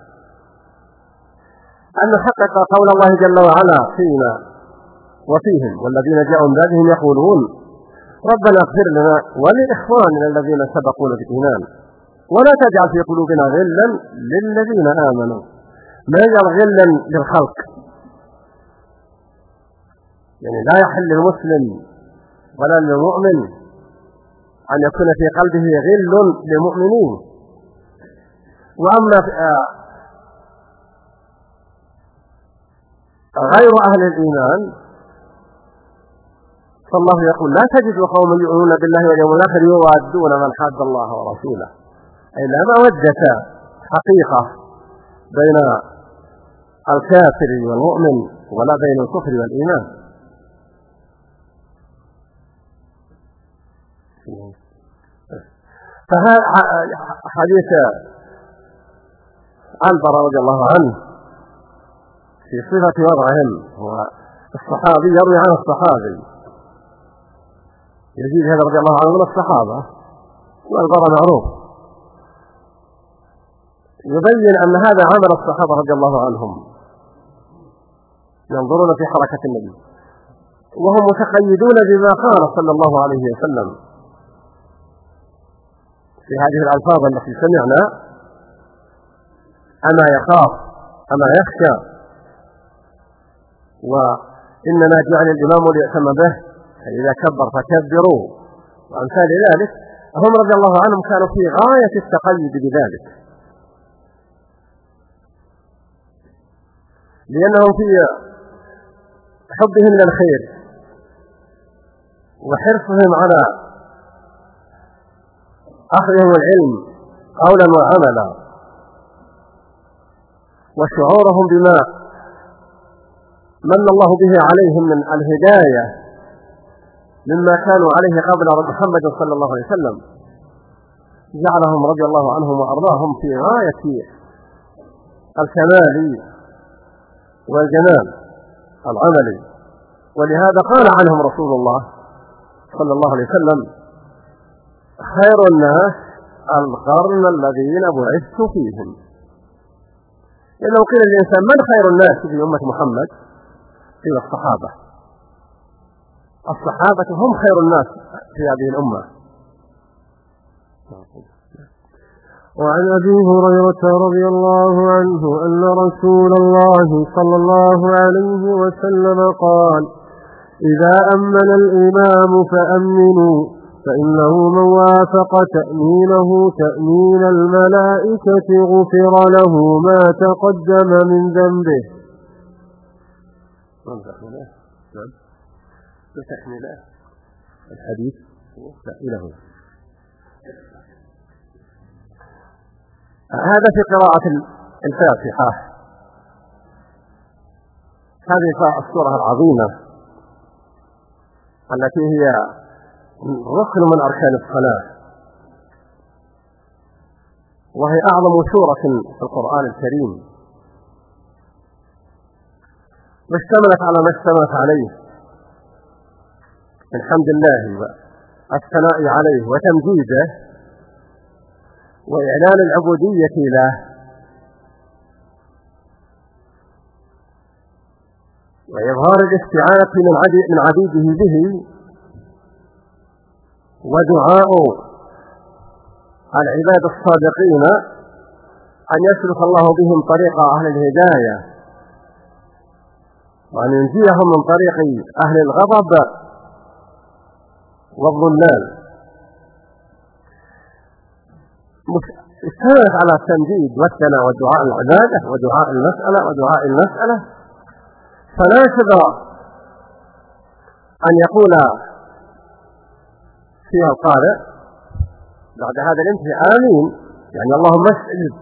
أن نحقق قول الله جل وعلا فينا وفيهم، والذين جاءوا من بعدهم يقولون ربنا اغفر لنا ولإخواننا الذين سبقونا بالإيمان ولا تجعل في قلوبنا غلا للذين آمنوا. ما يجعل غلا للخلق، يعني لا يحل للمسلم ولا للمؤمن أن يكون في قلبه غل للمؤمنين. وأما غير أهل الإيمان فالله يقول لا تجد قوما يؤمنون بالله واليوم الآخر يوادون من حاد الله ورسوله، أي لا مودة حقيقة بين الكافر والمؤمن ولا بين الكفر والإيمان. فهذا حديث عنبر رضي الله عنه في صفة وضعهم، والصحابي يروي عن الصحابي يزيد هذا رضي الله عنه من الصحابة، والبر معروف، يبين أن هذا عمل الصحابة رضي الله عنهم، ينظرون في حركة النبي وهم متقيدون بما قال صلى الله عليه وسلم في هذه الألفاظ التي سمعنا: أما يخاف أما يخشى، وإننا جعل الإمام ليأتم به فإذا كبر فكبروا، وأمثال ذلك. هم رضي الله عنهم كانوا في غاية التقيد بذلك، لأنهم في حبهم للخير وحرصهم على أخذهم العلم قولا وعملا، وشعورهم بما من الله به عليهم من الهداية مما كانوا عليه قبل محمد صلى الله عليه وسلم، جعلهم رضي الله عنهم وأرضاهم في غاية الكمال والجمال العملي. ولهذا قال عنهم رسول الله صلى الله عليه وسلم: خير الناس القرن الذين بعثت فيهم. لأنه قيل للإنسان من خير الناس في أمة محمد؟ قيل الصحابة. الصحابة هم خير الناس في هذه الأمة. وعن أبي هريرة رضي الله عنه أن رسول الله صلى الله عليه وسلم قال: إذا أمن الإمام فأمنوا، فإنه من وافق تأمينه تأمين الملائكة غفر له ما تقدم من ذنبه. الحديث إلى هنا. هذا في قراءة الفاتحة، هذه السورة العظيمة التي هي ركن من أركان الصلاة، وهي أعظم سورة في القرآن الكريم، واشتملت على ما اشتملت عليه من حمد الله والثناء عليه وتمجيده وإعلان العبودية له وإظهار الاستعانة من عبيده به ودعاء العباد الصادقين أن يسلك الله بهم طريق أهل الهداية وأن ينجيهم من طريق أهل الغضب والضلال. استندت على التمجيد والثناء ودعاء العبادة ودعاء المسألة ودعاء المسألة، فناسب أن يقول فيها القارئ بعد هذا الانتهاء آمين، يعني اللهم استجب.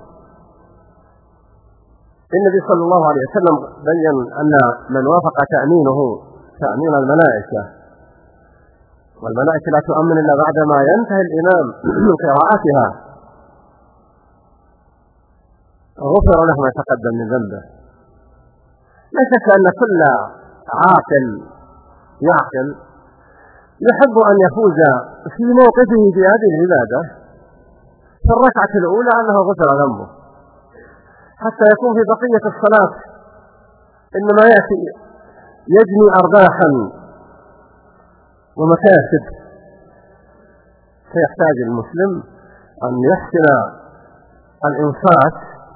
النبي صلى الله عليه وسلم بين أن من وافق تأمينه تأمين الملائكة، والملائكة لا تؤمن إلا بعدما ينتهي الإمام من قراءتها، غفر له ما تقدم من ذنبه. لا شك أن كل عاقل يعقل يحب أن يفوز في موقفه في هذه العبادة في الركعة الأولى أنه غفر ذنبه، حتى يكون في بقية الصلاة إنما يأتي يجني أرباحا ومكاسب. فيحتاج المسلم أن يحسن الإنصات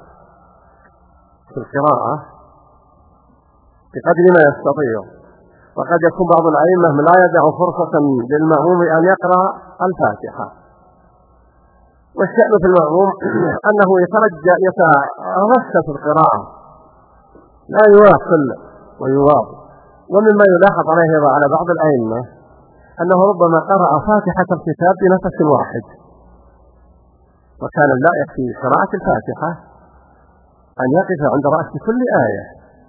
في القراءة بقدر ما يستطيع. وقد يكون بعض الأئمة لا يدع فرصة للمأموم أن يقرأ الفاتحة، والشأن في المأموم أنه يترجى يترسى في القراءة لا يواصل ويواظب. ومما يلاحظ عليه على بعض الأئمة أنه ربما قرأ فاتحة الكتاب بنفس واحد، وكان اللائق في قراءة الفاتحة أن يقف عند رأس كل آية.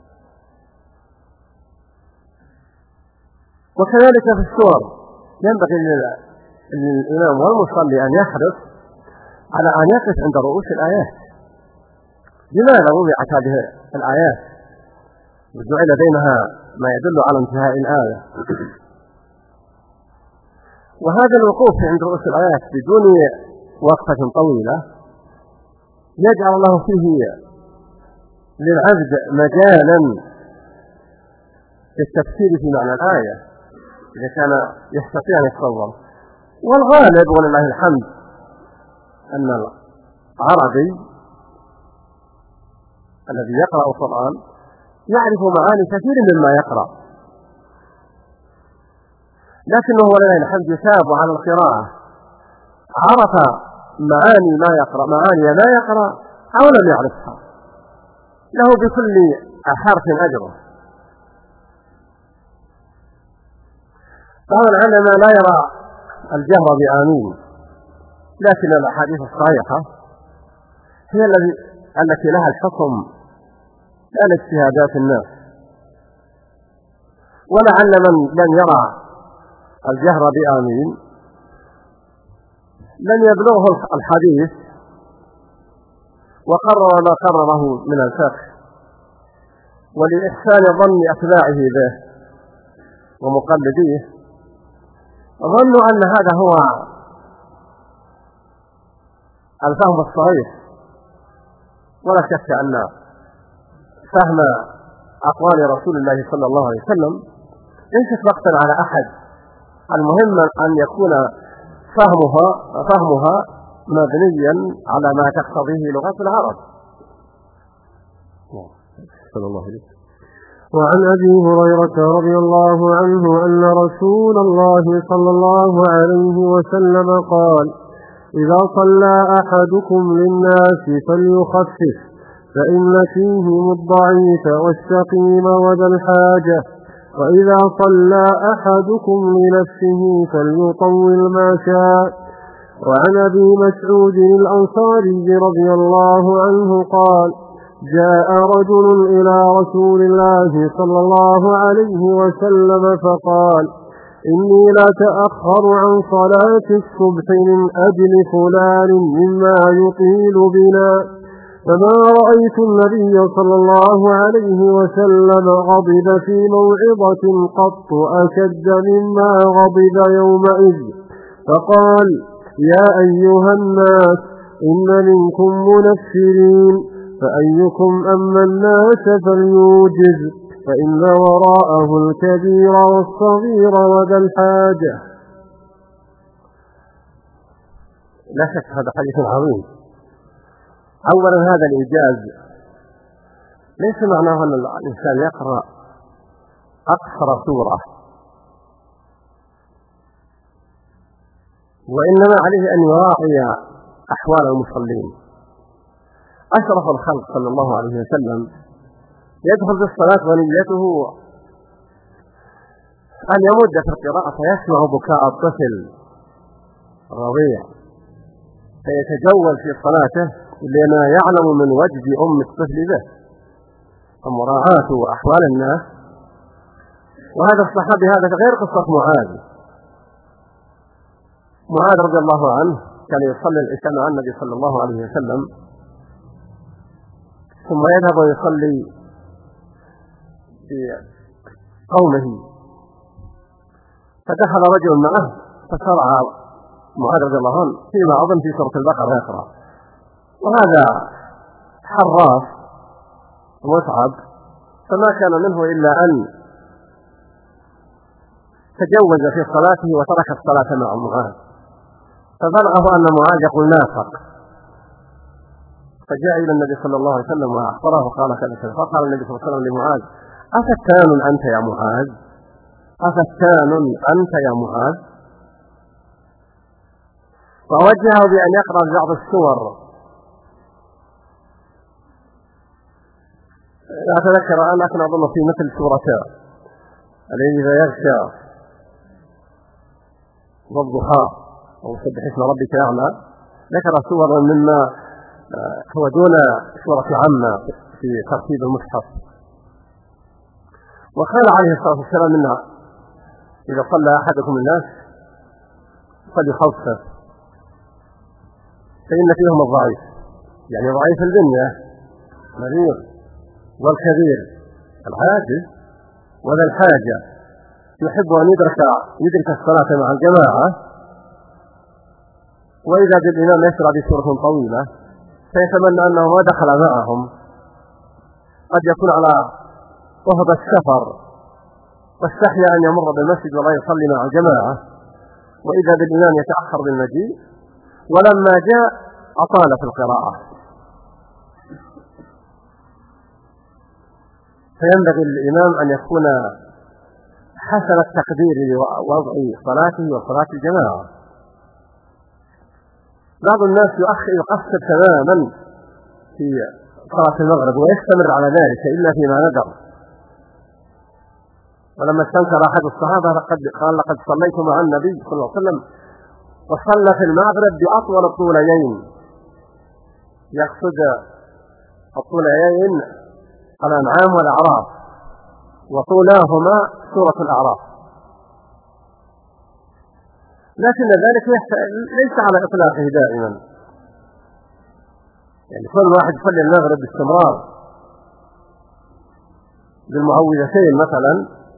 وكذلك في السور ينبغي للإمام والمصلي أن يحرص على أن يقف عند رؤوس الآيات. لماذا وضعت هذه الآيات وجعل بينها ما يدل على انتهاء الآية؟ وهذا الوقوف عند رؤوس الآيات بدون وقفة طويلة يجعل الله فيه للعبد مجالا للتفكير في معنى الآية إذا كان يستطيع أن يتصور. والغالب ولله الحمد أن العربي الذي يقرأ القرآن يعرف معاني كثير مما يقرأ، لكنه ولله الحمد يثاب على القراءة، عرف معاني ما يقرأ معاني ما يقرأ أو لم يعرفها، له بكل حرف أجره. بعض العلماء لا يرى الجهر بآمين، لكن الأحاديث الصحيحة هي التي لها الحكم لا لاجتهادات الناس. ولعل من لم يرى الجهر بآمين لم يبلغه الحديث وقرر ما قرره من الفقه، ولإحسان ظن أتباعه به ومقلديه ظنوا أن هذا هو الفهم الصحيح. ولا شك أن فهم أقوال رسول الله صلى الله عليه وسلم ليست وقتا على أحد، المهم أن يكون فهمها فهمها مبنيا على ما تقتضيه لغة العرب. صلى الله عليه وسلم. وعن أبي هريرة رضي الله عنه أن رسول الله صلى الله عليه وسلم قال: إذا صلى أحدكم للناس فليخفف، فإن فيهم الضعيف والسقيم وذا الحاجة، وإذا صلى أحدكم لنفسه فليطول ما شاء. وعن أبي مسعود الأنصاري رضي الله عنه قال: جاء رجل إلى رسول الله صلى الله عليه وسلم فقال: إني لأتأخر عن صلاة الصبح من أجل فلان مما يطيل بنا. فما رأيت النبي صلى الله عليه وسلم غضب في موعظة قط أشد مما غضب يومئذ، فقال: يا أيها الناس إن منكم منفرين، فأيكم أما الناس فليوجز، فإن وراءه الكبير والصغير وذا الحاجة. لا شك هذا حديث عظيم. أولا هذا الإيجاز ليس معناه أن الإنسان يقرأ أقصر سورة، وإنما عليه أن يراعي أحوال المصلين. أشرف الخلق صلى الله عليه وسلم يدخل في الصلاة ونيته أن يمد في القراءة فيسمع بكاء الطفل الرضيع فيتجول في صلاته لما يعلم من وجد أم الطفل به ومراعاة أحوال الناس. وهذا الصحابي هذا غير قصة معاذ. معاذ رضي الله عنه كان يصلي العشاء مع النبي صلى الله عليه وسلم، ثم يذهب ويصلي في قومه، فدخل رجل معه فشرع معاذ رضي الله عنه فيما أظن في سورة البقرة يقرأ، وهذا حراف ومتعب، فما كان منه إلا أن تجوز في صلاته وترك الصلاة مع معاذ، فبلغه أن معاذ يقول نافق، فجاء إلى النبي صلى الله عليه وسلم وأخبره وقال كذا، فقال النبي صلى الله عليه وسلم لمعاذ: أفتان أنت يا معاذ؟ أفتان أنت يا معاذ؟ فوجهه بأن يقرأ بعض السور. أتذكر أن أكون أظن في مثل سورتين الذي إذا يغشى والضحى أو سبح اسم ربك الأعلى، ذكر سورا مما هو دون سورة عامة في ترتيب المصحف. وقال عليه الصلاة والسلام منها: إذا صلى أحدكم الناس فليخفف فإن فيهم الضعيف، يعني ضعيف البنية مريض، والكبير العاجز، وذا الحاجة يحب أن يدرك يدرك الصلاة مع الجماعة، وإذا بالإمام يشرع بسورة طويلة فيتمنى أنه ما دخل معهم، قد يكون على وهب السفر واستحيا أن يمر بالمسجد ولا يصلي مع الجماعة، وإذا بالإمام يتأخر بالمجيء، ولما جاء أطال في القراءة. فينبغي للإمام أن يكون حسن التقدير لوضع صلاته وصلاة الجماعة. بعض الناس يؤخر يقصر تماما في صلاة المغرب ويستمر على ذلك إلا فيما ندر. ولما استنكر أحد الصحابة قال: لقد صليت مع النبي صلى الله عليه وسلم وصلى في المغرب بأطول الطوليين، يقصد الطوليين الأنعام والأعراف، وطولاهما سورة الأعراف، لكن ذلك ليس على إطلاقه دائما. يعني كل واحد يصلي المغرب باستمرار بالمعوذتين مثلا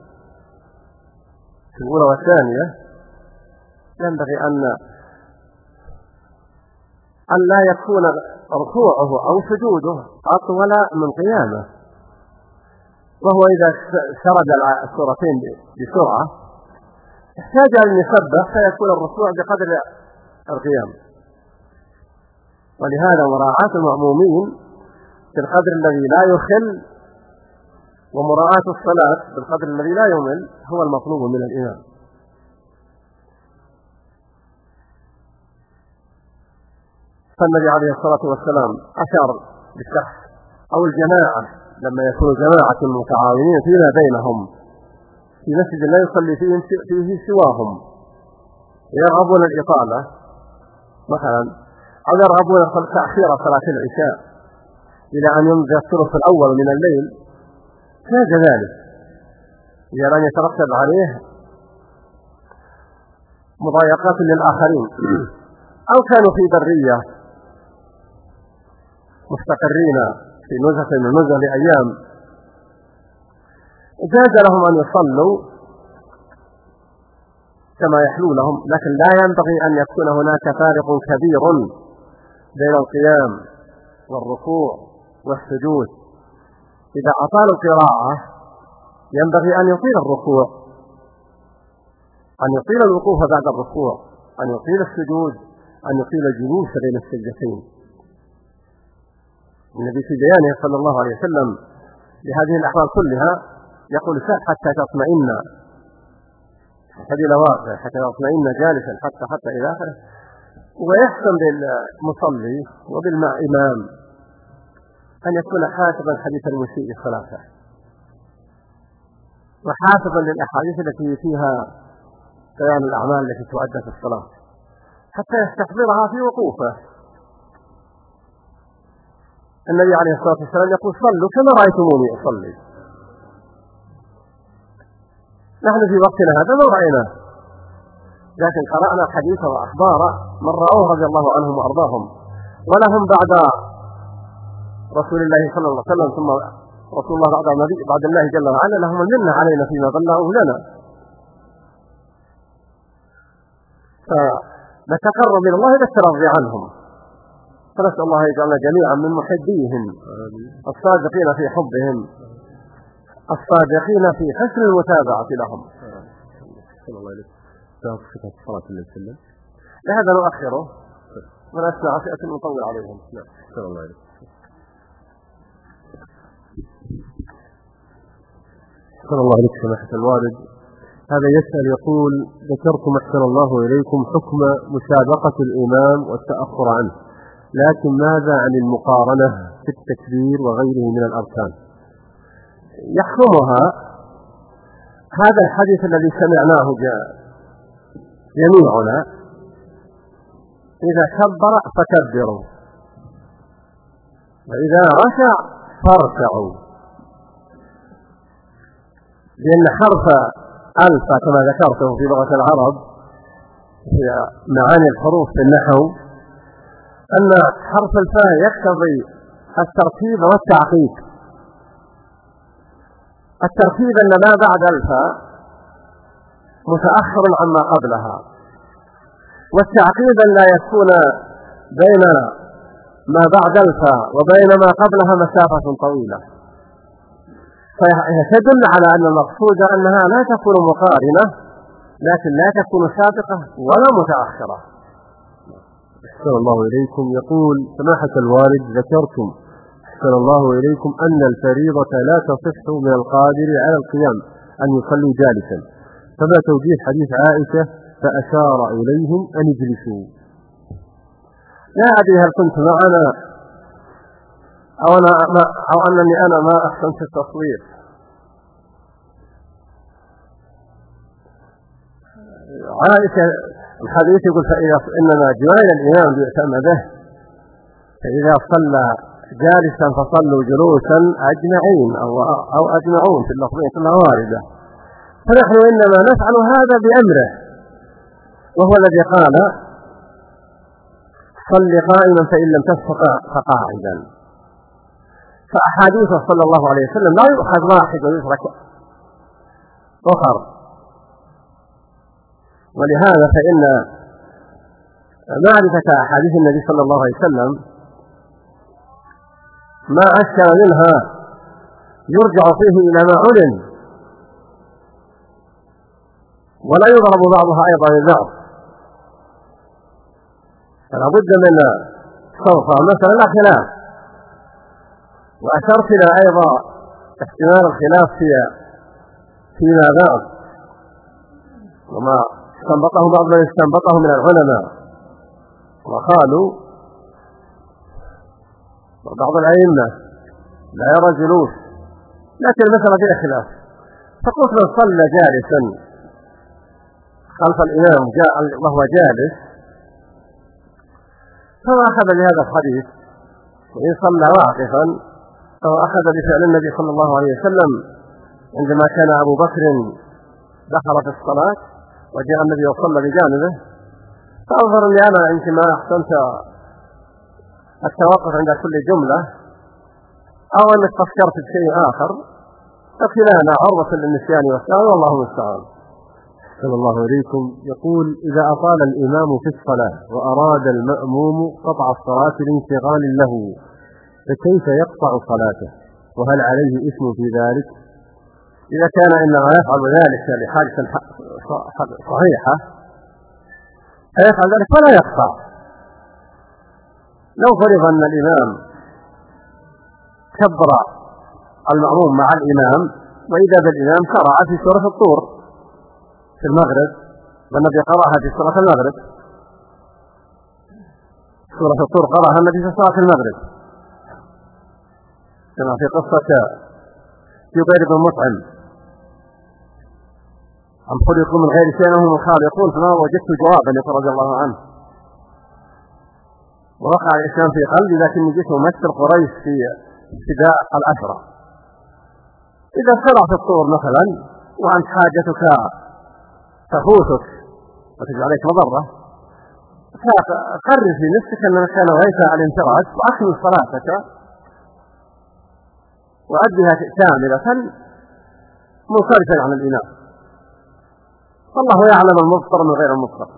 في الأولى والثانية، ينبغي أن أن لا يكون ركوعه أو سجوده أطول من قيامه، وهو إذا سرد السورتين بسرعة احتاج أن يسبح فيكون الركوع بقدر القيام. ولهذا مراعاة المأمومين بالقدر الذي لا يخل، ومراعاة الصلاة بالقدر الذي لا يمل هو المطلوب من الإمام. فالنبي عليه الصلاة والسلام أشار بالشخص أو الجماعة لما يكون جماعة متعاونين فيما بينهم في مسجد لا يصلي فيه, فيه سواهم، يرغبون الإطالة مثلا، أو يرغبون تأخير صلاة العشاء إلى أن يمضي الثلث الأول من الليل، جاز ذلك إذا لم يترتب عليه مضايقات للآخرين أو كانوا في برية مستقرين في نزهة من نزهة لأيام، جاز لهم أن يصلوا كما يحلو لهم، لكن لا ينبغي أن يكون هناك فارق كبير بين القيام والركوع والسجود. إذا أطالوا القراءة ينبغي أن يطيل الركوع، أن يطيل الوقوف بعد الركوع، أن يطيل السجود، أن يطيل الجلوس بين السجدتين. النبي في بيانه صلى الله عليه وسلم لهذه الأحوال كلها يقول سل حتى تطمئن، هذه واقع حتى تطمئن جالسا حتى حتى إلى آخره. ويحسن للمصلي وبالإمام أن يكون حافظا حديث المسيء الصلاة، وحافظا للأحاديث التي فيها بيان الأعمال التي تؤدى في الصلاة حتى يستحضرها في وقوفه. النبي عليه الصلاة والسلام يقول صلوا كما رأيتموني أصلي. نحن في وقتنا هذا ما رأيناه، لكن قرأنا حديث وأخبار من رأوه رضي الله عنهم وأرضاهم، ولهم بعد رسول الله صلى الله عليه وسلم ثم رسول الله بعد النبي بعد الله جل وعلا لهم المنة علينا فيما ظلوا لنا، فنتقرب من الله بالترضي عنهم. فنسأل الله يجعلنا جميعا من محبيهم الصادقين في حبهم الصادقين في حسن المتابعة لهم. لهذا نؤخره ونسمع فئة نطول عليهم. صلى الله عليه صلى الله عليه سماحة الوالد. هذا يسأل يقول ذكرتم أحسن الله إليكم حكم مسابقة الإمام والتأخر عنه، لكن ماذا عن المقارنة في التكبير وغيره من الأركان؟ يحكمها هذا الحديث الذي سمعناه جاء جميعنا إذا كبر فكبروا وإذا ركع فاركعوا، لأن حرف ألف كما ذكرته في لغة العرب في معاني الحروف في النحو أن حرف الفاء يقتضي الترتيب والتعقيب. الترتيب أن ما بعد الفاء متأخر عما قبلها، والتعقيب أن لا يكون بين ما بعد الفاء وبين ما قبلها مسافة طويلة، فيدل على أن المقصود أنها لا تكون مقارنة لكن لا تكون سابقة ولا متأخرة. أحسن الله إليكم. يقول سماحة الوالد ذكرتم أحسن الله إليكم أن الفريضة لا تصح من القادر على القيام أن يصلي جالسا، فما توجيه حديث عائشة فأشار إليهم أن يجلسوا؟ لا أدري هل كنت معنا أو, أنا ما أو أنني أنا ما أحسنت التصوير. عائشة الحديث يقول فإذا إنما جوال الإمام يؤتم به، فإذا صلى جالسا فصلوا جلوسا أجمعين أو, أو أجمعون في اللفظية كلها واردة. فنحن إنما نفعل هذا بأمره، وهو الذي قال صل قائما فإن لم تستطع فقاعدا. فأحاديث صلى الله عليه وسلم لا يؤخذ واحد ويترك آخر، ولهذا فإن معرفة أحاديث النبي صلى الله عليه وسلم ما أشكل منها يرجع فيه إلى ما علم، ولا يضرب بعضها أيضا للبعض، فلا بد من صوفة مثلا لا خلاف. وأشرت إلى أيضا احتمال الخلاف في فيما بعد وما استنبطه بعض من استنبطه من العلماء، وقالوا وبعض الأئمة لا يرى جلوس، لكن المسألة فيها خلاف. فقلت من صلى جالسا خلف الإمام جاء وهو جالس فهو أخذ بهذا الحديث، وإن صلى واقفا فهو أخذ بفعل النبي صلى الله عليه وسلم عندما كان أبو بكر دخل في الصلاة وجاء النبي وصلى بجانبه، فأنظر أني أنا يمكن ما أحسنت التوقف عند كل جملة أو أنك فكرت بشيء آخر، فكلانا عرضة للنسيان والسهو، والله المستعان. صلى الله عليكم. يقول: إذا أطال الإمام في الصلاة وأراد المأموم قطع الصلاة لانشغال له، فكيف يقطع صلاته؟ وهل عليه إثم في ذلك؟ إذا كان إنما يفعل ذلك لحاجة صحيحة فيفعل ذلك فلا يقطع. لو فرض أن الإمام كبر المأموم مع الإمام وإذا بالإمام قرأ في سورة الطور في المغرب، والنبي قرأها في سورة المغرب، سورة الطور قرأها النبي في صلاة المغرب، كما في قصة جبير بن مطعم: أم خلقوا من غير شيء وهم الخالقون، فما وجدت جوابا يقول رضي الله عنه. ووقع الإسلام في قلبي لكني جئت أمثل قريش في ابتداء الأسرة. إذا شرع في الطور مثلا وأنت حاجتك تفوتك وتجعل عليك مضرة، فقرر في نفسك أنك نويت الانفراد وأكمل صلاتك وأدها كاملة منصرفا عن الإمام، والله يعلم المبصر من غير المبصر.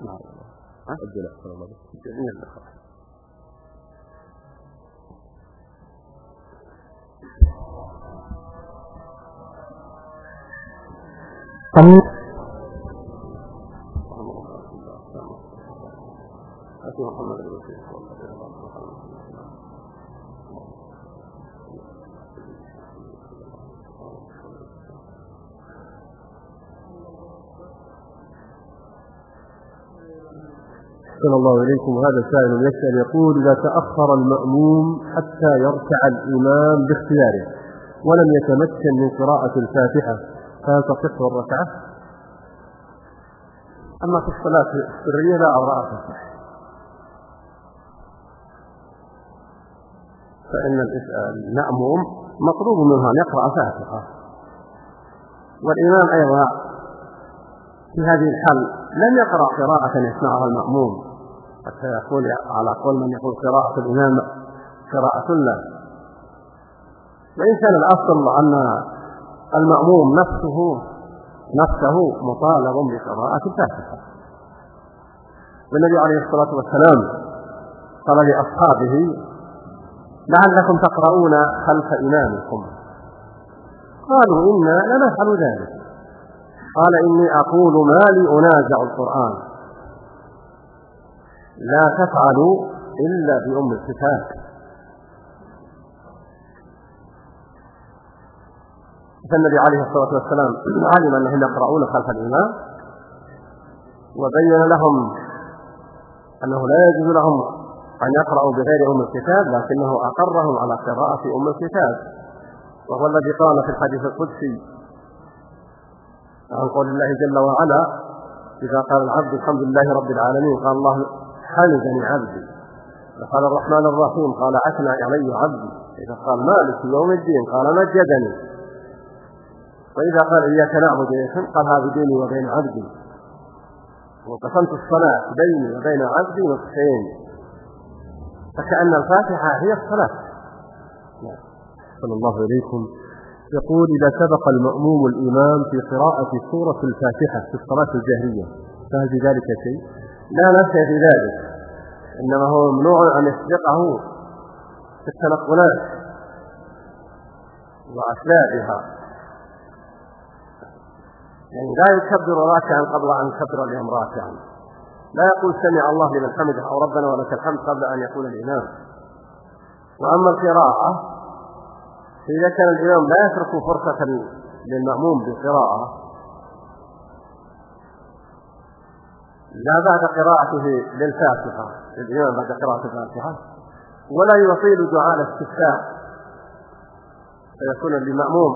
صلى الله عليكم. هذا سائل يسأل يقول: إذا تأخر المأموم حتى يركع الإمام باختياره ولم يتمكن من قراءة الفاتحة، فهل تصح الركعة؟ أما في الصلاة السرية لا أرى تصح، فإن المأموم مطلوب منه أن يقرأ فاتحة، والإمام أيضا في هذه الحال لم يقرأ قراءة يسمعها المأموم، حتى يقول على قول من يقول قراءة الإمام قراءة له. وإن كان الأصل أن المأموم نفسه نفسه مطالب بقراءة الفاتحة، والنبي عليه الصلاة والسلام قال لأصحابه: لعلكم تقرؤون خلف إمامكم. قالوا: إنا لنفعل ذلك. قال: إني أقول ما لي أنازع القرآن، لا تفعلوا إلا بأم الكتاب. فالنبي عليه الصلاة والسلام علم أنهم يقرؤون خلف الإمام، وبين لهم أنه لا يجوز لهم أن يقرأوا بغير أم الكتاب، لكنه أقرهم على قراءة أم الكتاب، وهو الذي قال في الحديث القدسي عن قول الله جل وعلا: إذا قال العبد الحمد لله رب العالمين قال الله حمدني عبدي، وقال الرحمن الرحيم قال أثنى علي عبدي، إذا قال مالك يوم الدين قال مجدني، وإذا قال إياك نعبد قال هذا بيني وبين عبدي، وقسمت الصلاة بيني وبين عبدي نصفين، فكأن الفاتحة هي الصلاة. صلى الله عليكم. يقول: إذا سبق المأموم الإمام في قراءة سورة الفاتحة في الصلاة الجهرية، فهل في ذلك شيء؟ لا نفس في ذلك، إنما هو ممنوع أن يسبقه في التنقلات وأسبابها، يعني لا يكبر راكعا قبل أن يكبر الإمام راكعا، لا يقول سمع الله لمن حمده أو ربنا ولك الحمد قبل أن يقول الإمام. وأما القراءة فإذا كان الإمام لا يترك فرصة للمأموم بالقراءة لا بعد قراءته للفاتحة، الإمام بعد قراءة الفاتحة، ولا يطيل دعاء الاستفتاح فيكون المأموم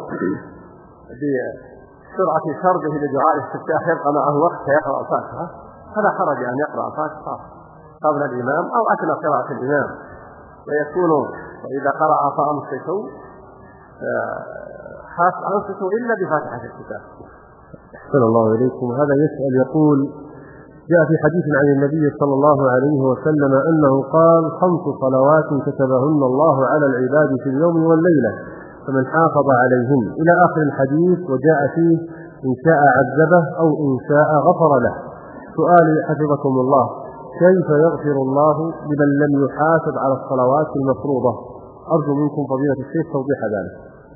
بسرعة سرده لدعاء الاستفتاح يبقى معه وقت يقرأ الفاتحة، فلا حرج أن يقرأ الفاتحة قبل الإمام أو أثناء قراءة الإمام، ويكون وإذا قرأ فأنصتوا أنصتوا إلا بفاتحة الكتاب. أحسن الله إليكم. هذا يسأل يقول: جاء في حديث عن النبي صلى الله عليه وسلم أنه قال: خمس صلوات كتبهن الله على العباد في اليوم والليلة فمن حافظ عليهن، إلى آخر الحديث، وجاء فيه: إن شاء عذبه أو إن شاء غفر له. سؤالي حفظكم الله: كيف يغفر الله لمن لم يحافظ على الصلوات المفروضة؟ أرجو منكم فضيلة الشيخ توضيح ذلك.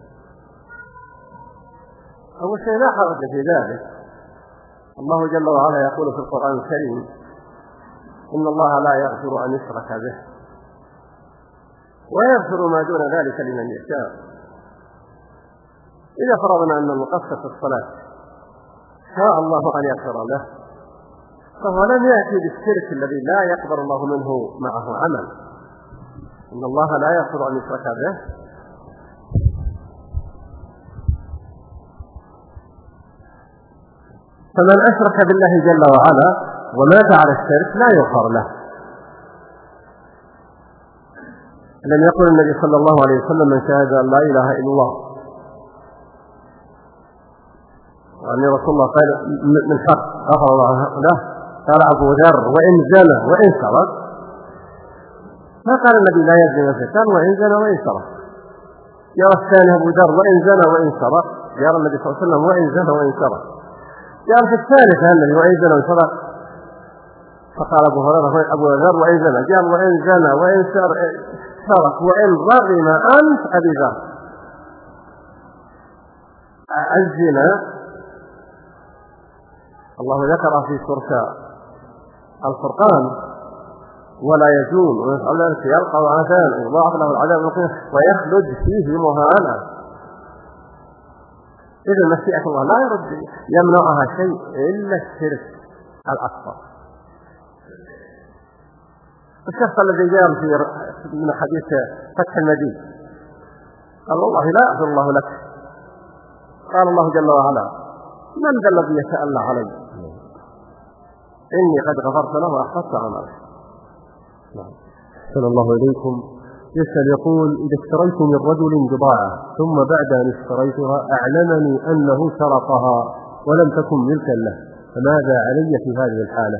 أول شيء لا حرج في ذلك. الله جل وعلا يقول في القرآن الكريم: إن الله لا يغفر أن يشرك به ويغفر ما دون ذلك لمن يشاء. إذا فرضنا أن المقصر في الصلاة شاء الله أن يغفر له، فهو لم يأتي بالشرك الذي لا يقبل الله منه معه عمل. إن الله لا يغفر أن يشرك به فمن أشرك بالله جل وعلا ومات على الشرك لا يغفر له. لم يقل النبي صلى الله عليه وسلم: من شهد أن لا إله إلا الله وأن رسول الله قال من حق غفر الله له. قال أبو ذر: وإن زنى وإن سرق. ما قال النبي لا يزني ويسرق، وإن زنى وإن سرق. يرى الثاني أبو ذر: وإن زنى وإن سرق. يرى النبي صلى الله عليه وسلم: وإن زنى وإن سرق. جاء في الثالث الذي وإن زنى وإن سرق، فقال أبو هريرة: أبو ذر: وإن زنى. جاء: وإن زنى وإن سرق وإن ظلم أنت أبي ذر. الزنا الله ذكر في سورة الفرقان: ولا يزول ويفعل ذلك يلقى عذابا يضاعف له العذاب ويخلد فيه مهانا. إذا مشيئة الله لا يرد يمنعها شيء إلا الشرك الأكبر. الشخص الذي جاء في من حديث فتح المجيد قال: والله لا يغفر الله لك. قال الله جل وعلا: من ذا الذي يتألى علي؟ إني قد غفرت له وأحفظت عمله. أحسن الله إليكم. يسأل يقول: إذا اشتريت من رجل بضاعة ثم بعد أن اشتريتها أعلمني أنه سرقها ولم تكن ملكا له، فماذا علي في هذه الحالة؟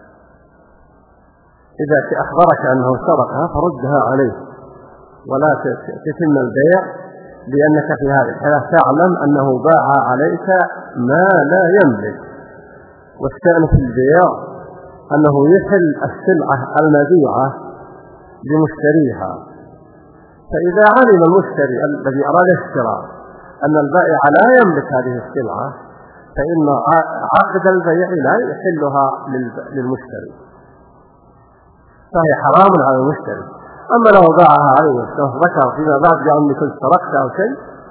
إذا أخبرك أنه سرقها فردها عليه ولا تتم البيع، لأنك في هذه الحالة تعلم أنه باع عليك ما لا يملك. والشأن في البيع أنه يحل السلعة المبيعة لمشتريها. فإذا علم المشتري الذي أراد الشراء أن البائع لا يملك هذه السلعة فإن عقد البيع لا يحلها للمشتري، فهي حرام على المشتري. أما لو باعها عليه ذكر فيما بعد بأني كنت سرقت أو شيء،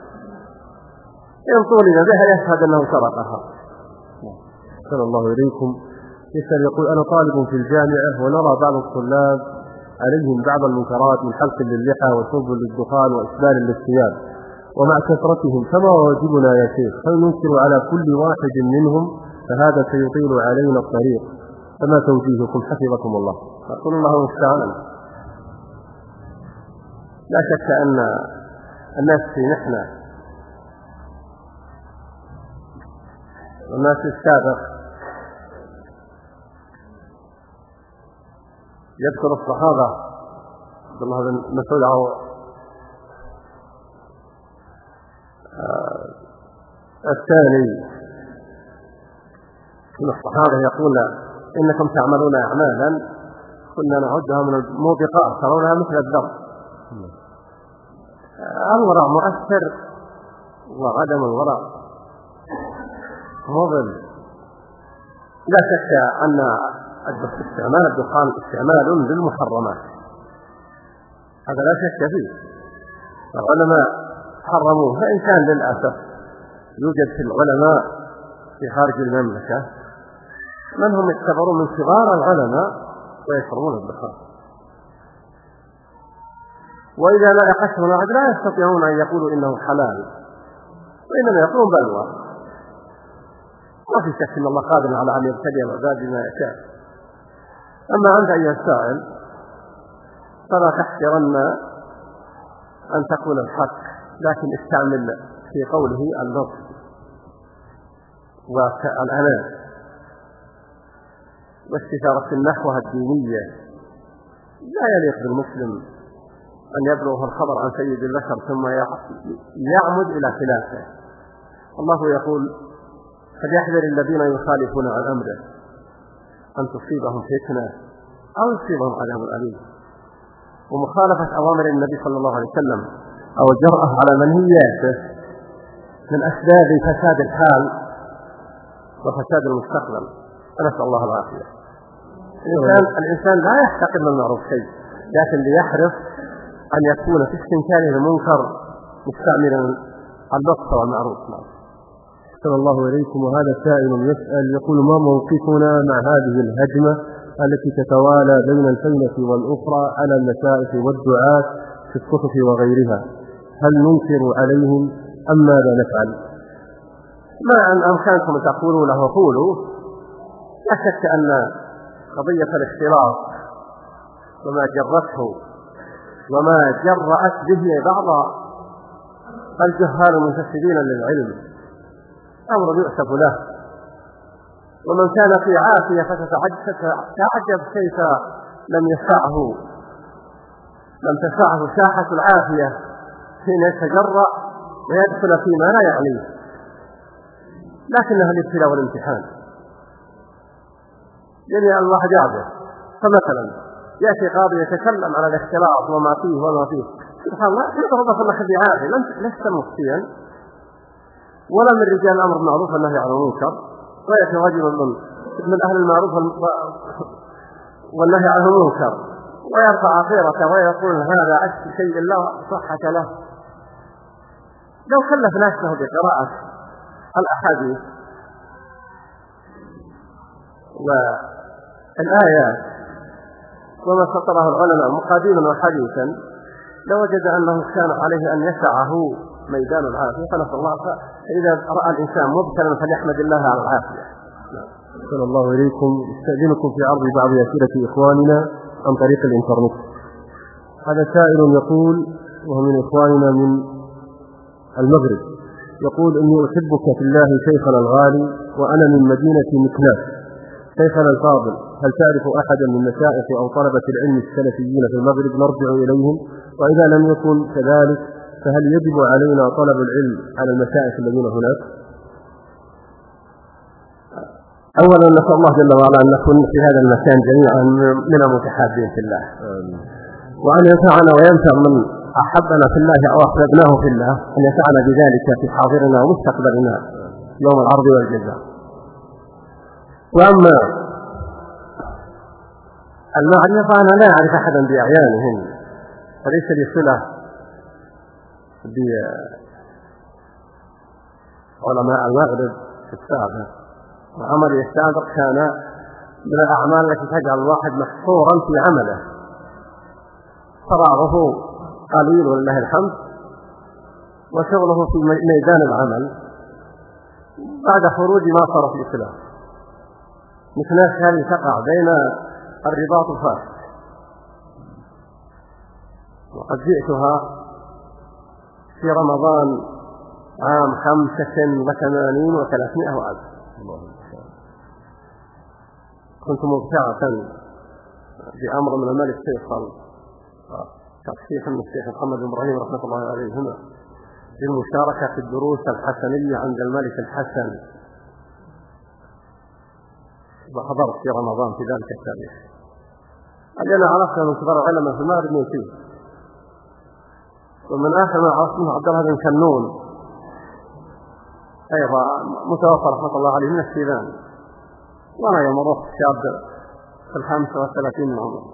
إن طولب بها يشهد أنه سرقها. أحسن الله إليكم. يسأل يقول: أنا طالب في الجامعة ونرى بعض الطلاب عليهم بعض المنكرات من حلق للحى وشرب للدخان وإسبال للثياب، ومع كثرتهم فما واجبنا يا شيخ؟ هل ننكر على كل واحد منهم؟ فهذا سيطيل علينا الطريق، فما توجيهكم حفظكم الله؟ أقول الله المستعان. لا شك أن الناس في محنة، والناس السابق يذكر الصحابة عبد الله بن مسعود أو الثاني من الصحابة يقول: إنكم تعملون أعمالا كنا نعدها من الموبقات ترونها مثل الذر. الورع مؤثر وعدم الورع مضل. لا شك أن استعمال الدخان استعمال للمحرمات، هذا لا شك فيه. العلماء حرموه، فإن كان للأسف يوجد في العلماء في خارج المملكة من هم يعتبرون من صغار العلماء ويشربون الدخان، وإذا لا يقشرون أحد لا يستطيعون أن يقولوا إنه حلال، وإنما يقولون بلوى. ما في شك أن الله قادر على أن يبتلي العباد بما يشاء. أما عند أي سائل فلا تحقرن أن تقول الحق، لكن استعمل في قوله اللطف، والأناة واستثارة النحوة الدينية لا يليق بالمسلم أن يبلغ الخبر عن سيد البشر ثم يعمد إلى خلافه. الله يقول: فليحذر الذين يخالفون عن أمره أن تصيبهم فتنة أو يصيبهم عذاب أليم. ومخالفة أوامر النبي صلى الله عليه وسلم أو الجرأة على منهياته من أسباب فساد الحال وفساد المستقبل، فنسأل الله العافية. الإنسان, الإنسان لا يحتقر من المعروف شيء، لكن ليحرص أن يكون في استنكاره المنكر مستعملا اللطف والمعروف. أحسن الله إليكم. وهذا سائل يسأل يقول: ما موقفنا مع هذه الهجمة التي تتوالى بين الفينة والأخرى على المشايخ والدعاة في الصحف وغيرها؟ هل ننكر عليهم أم ماذا نفعل؟ ما أن أمكانكم تقولوا له قولوا. لا شك أن قضية الاختلاط وما جرته وما جرأت به بعض الجهال المنتسبين للعلم أمر يؤسف له، ومن كان في عافية فتتعجب كيف لم يسعه لم تسعه ساحة العافية حين يتجرأ ويدخل فيما لا يعنيه، لكنها الابتلاء والامتحان. يعني الواحد يعبر، فمثلا يأتي قاضي يتكلم على الاختلاط وما فيه وما فيه، سبحان الله يضرب في بعافية، لست مفتيا ولا من رجال الأمر بالمعروف والنهي عن المنكر، ويأتي رجل من من أهل المعروف والنهي عن المنكر ويرفع عقيرته ويقول هذا أشي شيء لا صحة له. لو كلف نفسه بقراءة الأحاديث والآيات وما سطره العلماء مقاديما وحديثا لوجد أنه كان عليه أن يسعه ميدان العافية، فنسأل الله. فإذا رأى الإنسان مبتلا فليحمد الله على العافية. أحسن الله إليكم. استأذنكم في عرض بعض أسئلة إخواننا عن طريق الإنترنت. هذا سائل يقول، وهو من إخواننا من المغرب، يقول: إني أحبك في الله شيخنا الغالي، وأنا من مدينة مكناس. شيخنا الفاضل، هل تعرف أحدا من مشايخ أو طلبة العلم السلفيين في المغرب نرجع إليهم؟ وإذا لم يكن كذلك فهل يجب علينا طلب العلم على المشايخ الذين هناك؟ أولا نسأل الله جل وعلا أن نكون في هذا المكان جميعا من المتحابين في الله، وأن ينفعنا وينفع من أحبنا في الله أو أحببناه في الله، أن ينفعنا بذلك في حاضرنا ومستقبلنا يوم العرض والجزاء. وأما المعرفة أنا لا أعرف أحدا بأعيانهم، فليس لي صلة بعلماء المغرب في السابق، وعملي السابق كان من الأعمال التي تجعل الواحد محصورا في عمله، فراغه قليل ولله الحمد، وشغله في ميدان العمل بعد خروج ما صار في الإسلام. مثل هذه تقع بين الرباط والفاسد، وقد جئتها في رمضان عام خمسة وثمانين وثلاثمائة وألف. كنت مبتعثا بأمر من الملك فيصل ترشيح من الشيخ محمد بن إبراهيم رحمة الله عليهما للمشاركة في الدروس الحسنية عند الملك الحسن، وحضرت في رمضان في ذلك التاريخ. أنا عرفت من كبار العلماء في المغرب من فيه، ومن آخر ما عرفت منه عبد الله بن كنون أيضا متوفى رحمة الله عليه من السودان، وأنا يوم رحت شاب في الخامسة والثلاثين من عمره.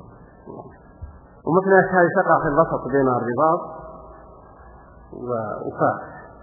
ومثل هذه تقع في الوسط بين الرباط وفاس.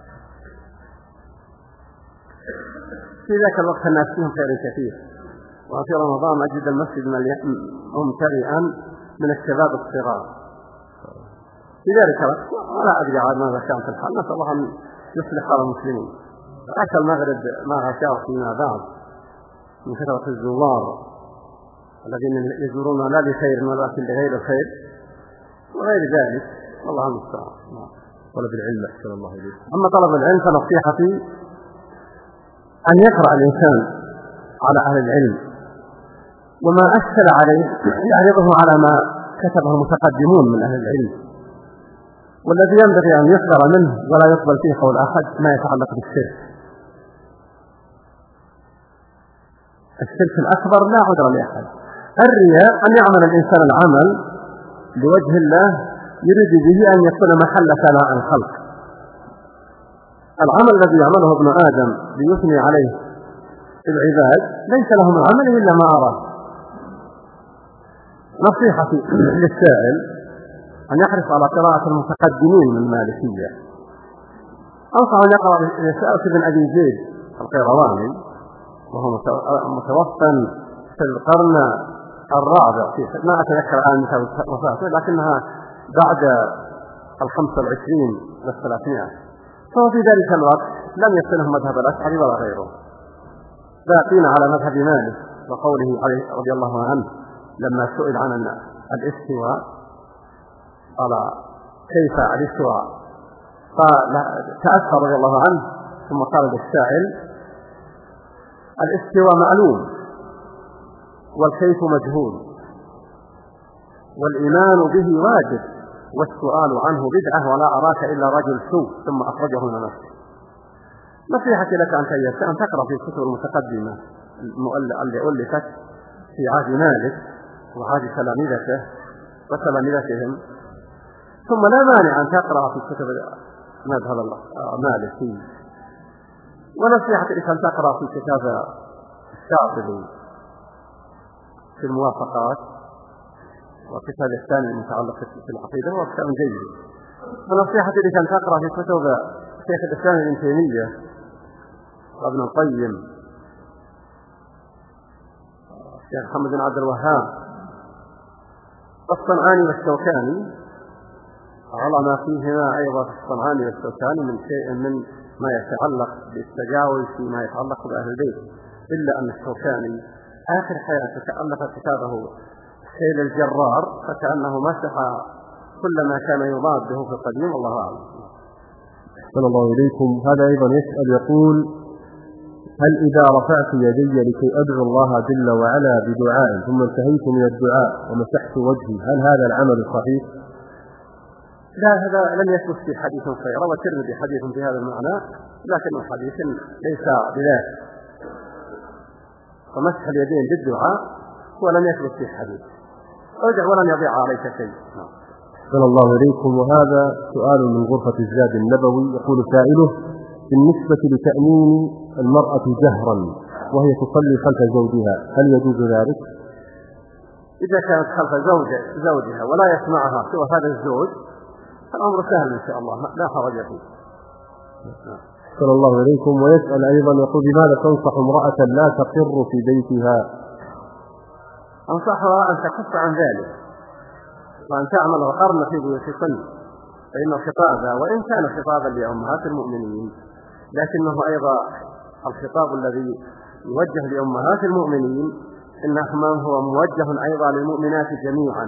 في ذاك الوقت الناس فيهم خير كثير، وفي رمضان أجد المسجد ممتلئا من الشباب الصغار. في ذلك الوقت ولا أدري عاد ماذا كان في الحال، نسأل الله أن يصلح حال المسلمين. عاش المغرب ما غشاه فيما بعد من كثرة الزوار الذين يزورون لا لخير ولكن لغير الخير وغير ذلك، والله المستعان. طلب العلم أحسن الله إليك. أما طلب العلم فنصيحتي أن يقرأ الإنسان على أهل العلم، وما أشكل عليه يعرضه على ما كتبه المتقدمون من أهل العلم، والذي ينبغي أن يحذر منه ولا يقبل فيه قول أحد ما يتعلق بالشرك. الشرك الأكبر لا عذر لأحد. الرياء أن يعمل الإنسان العمل لوجه الله يريد به أن يكون محل ثناء الخلق. العمل الذي يعمله ابن آدم ليثني عليه العباد ليس له من عمله إلا ما أراد. نصيحتي للسائل أن يحرص على قراءة المتقدمين من المالكية. أنصح أن يقرأ رسالة ابن أبي زيد القيرواني، وهو متوفى في القرن الرابع، ما أتذكر الآن متى وفاته، لكنها بعد الخمسة والعشرين والثلاثمائة، فهو في ذلك الوقت لم يصله مذهب الأشعري ولا غيره، باقين على مذهب مالك وقوله عليه رضي الله عنه لما سئل عن الاستواء قال كيف الاستواء؟ قال تأثر رضي الله عنه ثم قال للسائل الاستواء معلوم والكيف مجهول والإيمان به واجب والسؤال عنه بدعة ولا أراك إلا رجل سوء، ثم أخرجه من نفسه. نصيحتي لك أن تقرأ في الكتب المتقدمة اللي ألفت في عهد مالك وعهد تلامذته وتلامذتهم، ثم لا مانع أن تقرأ في كتب مذهب مالك. ونصيحتي لك أن تقرأ في كتاب الشاطبي في الموافقات، وكتاب الثاني المتعلق في العقيدة هو كتاب جيد. ونصيحتي لك أن تقرأ في كتب شيخ الإسلام ابن تيمية وابن القيم الشيخ محمد بن عبد الوهاب والصنعاني والشوكاني على ما فيهما أيضا في الصنعاني والشوكاني من شيء من ما يتعلق بالتجاوز فيما يتعلق بأهل البيت، إلا أن الشوكاني آخر حياته تألف كتابه سيل الجرار فكأنه مسح كل ما كان يضاده في القديم. الله أعلم. أحسن الله إليكم. هذا أيضا يسأل يقول: هل إذا رفعت يدي لكي أدعو الله جل وعلا بدعاء ثم انتهيت من الدعاء ومسحت وجهي هل هذا العمل صحيح؟ لا، هذا لم يثبت في حديث صحيح. روى الترمذي حديث في هذا المعنى لكن الحديث ليس بذلك، ومسح اليدين بالدعاء ولم يثبت في حديث. ارجع ولن يضيع عليك شيء. أحسن الله إليكم. وهذا سؤال من غرفة الزاد النبوي، يقول سائله: بالنسبة لتأمين المرأة جهرا وهي تصلي خلف زوجها هل يجوز ذلك؟ إذا كانت خلف زوج زوجها ولا يسمعها سوى هذا الزوج فالأمر سهل إن شاء الله، لا حرج فيه. أحسن الله إليكم. ويسأل أيضا يقول: بماذا تنصح امرأة لا تقر في بيتها؟ أنصحها أن تكف عن ذلك وأن تعمل وقرن في بيوتكن، فإن الخطاب وإن كان خطابا لأمهات المؤمنين لكنه أيضا الخطاب الذي يوجه لأمهات المؤمنين إنما هو موجه أيضا للمؤمنات جميعا.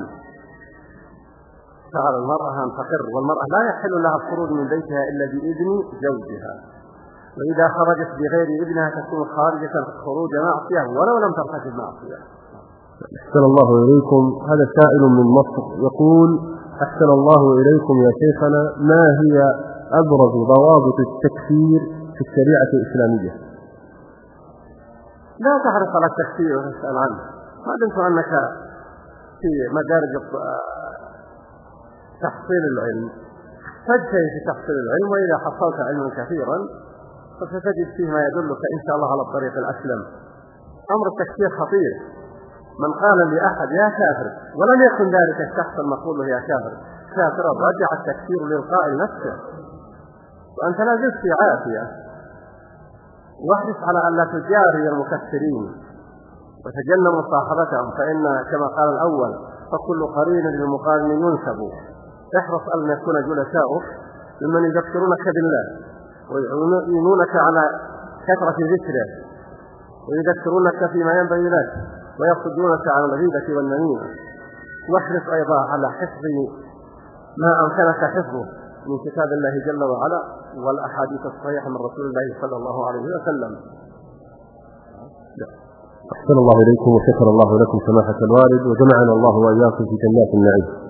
فعلى المرأة أن تقر، والمرأة لا يحل لها الخروج من بيتها إلا بإذن زوجها، وإذا خرجت بغير إذنها تكون خارجة خروج معصية ولو لم ترتكب معصية. أحسن الله إليكم. هذا سائل من مصر يقول: أحسن الله إليكم يا شيخنا، ما هي أبرز ضوابط التكفير في الشريعة الإسلامية؟ لا تحرص على التكفير وتسأل عنه، ما دمت أنك في مدارج تحصيل العلم فاجتهد في تحصيل العلم، وإذا حصلت علما كثيرا فستجد فيه ما يدلك إن شاء الله على الطريق الأسلم. أمر التكفير خطير. من قال لأحد يا كافر ولم يكن ذلك الشخص المقول له يا كافر كافر رجع التكفير للقائل نفسه، وأنت لا زلت في عافية. واحرص على أن لا تجاري المكفرين وتجنب مصاحبتهم، فإن كما قال الأول فكل قرين للمقارن ينسب. احرص أن يكون جلساؤك ممن يذكرونك بالله ويعينونك على كثرة ذكره ويذكرونك فيما ينبغي لك ويصدونك عن الغيبة والنميمة. واحرص أيضا على حفظ ما أمكنك حفظه من كتاب الله جل وعلا والأحاديث الصحيحة من رسول الله صلى الله عليه وسلم. أحسن الله إليكم وشكر الله لكم سماحة الوالد، وجمعنا الله وإياكم في جنات النعيم.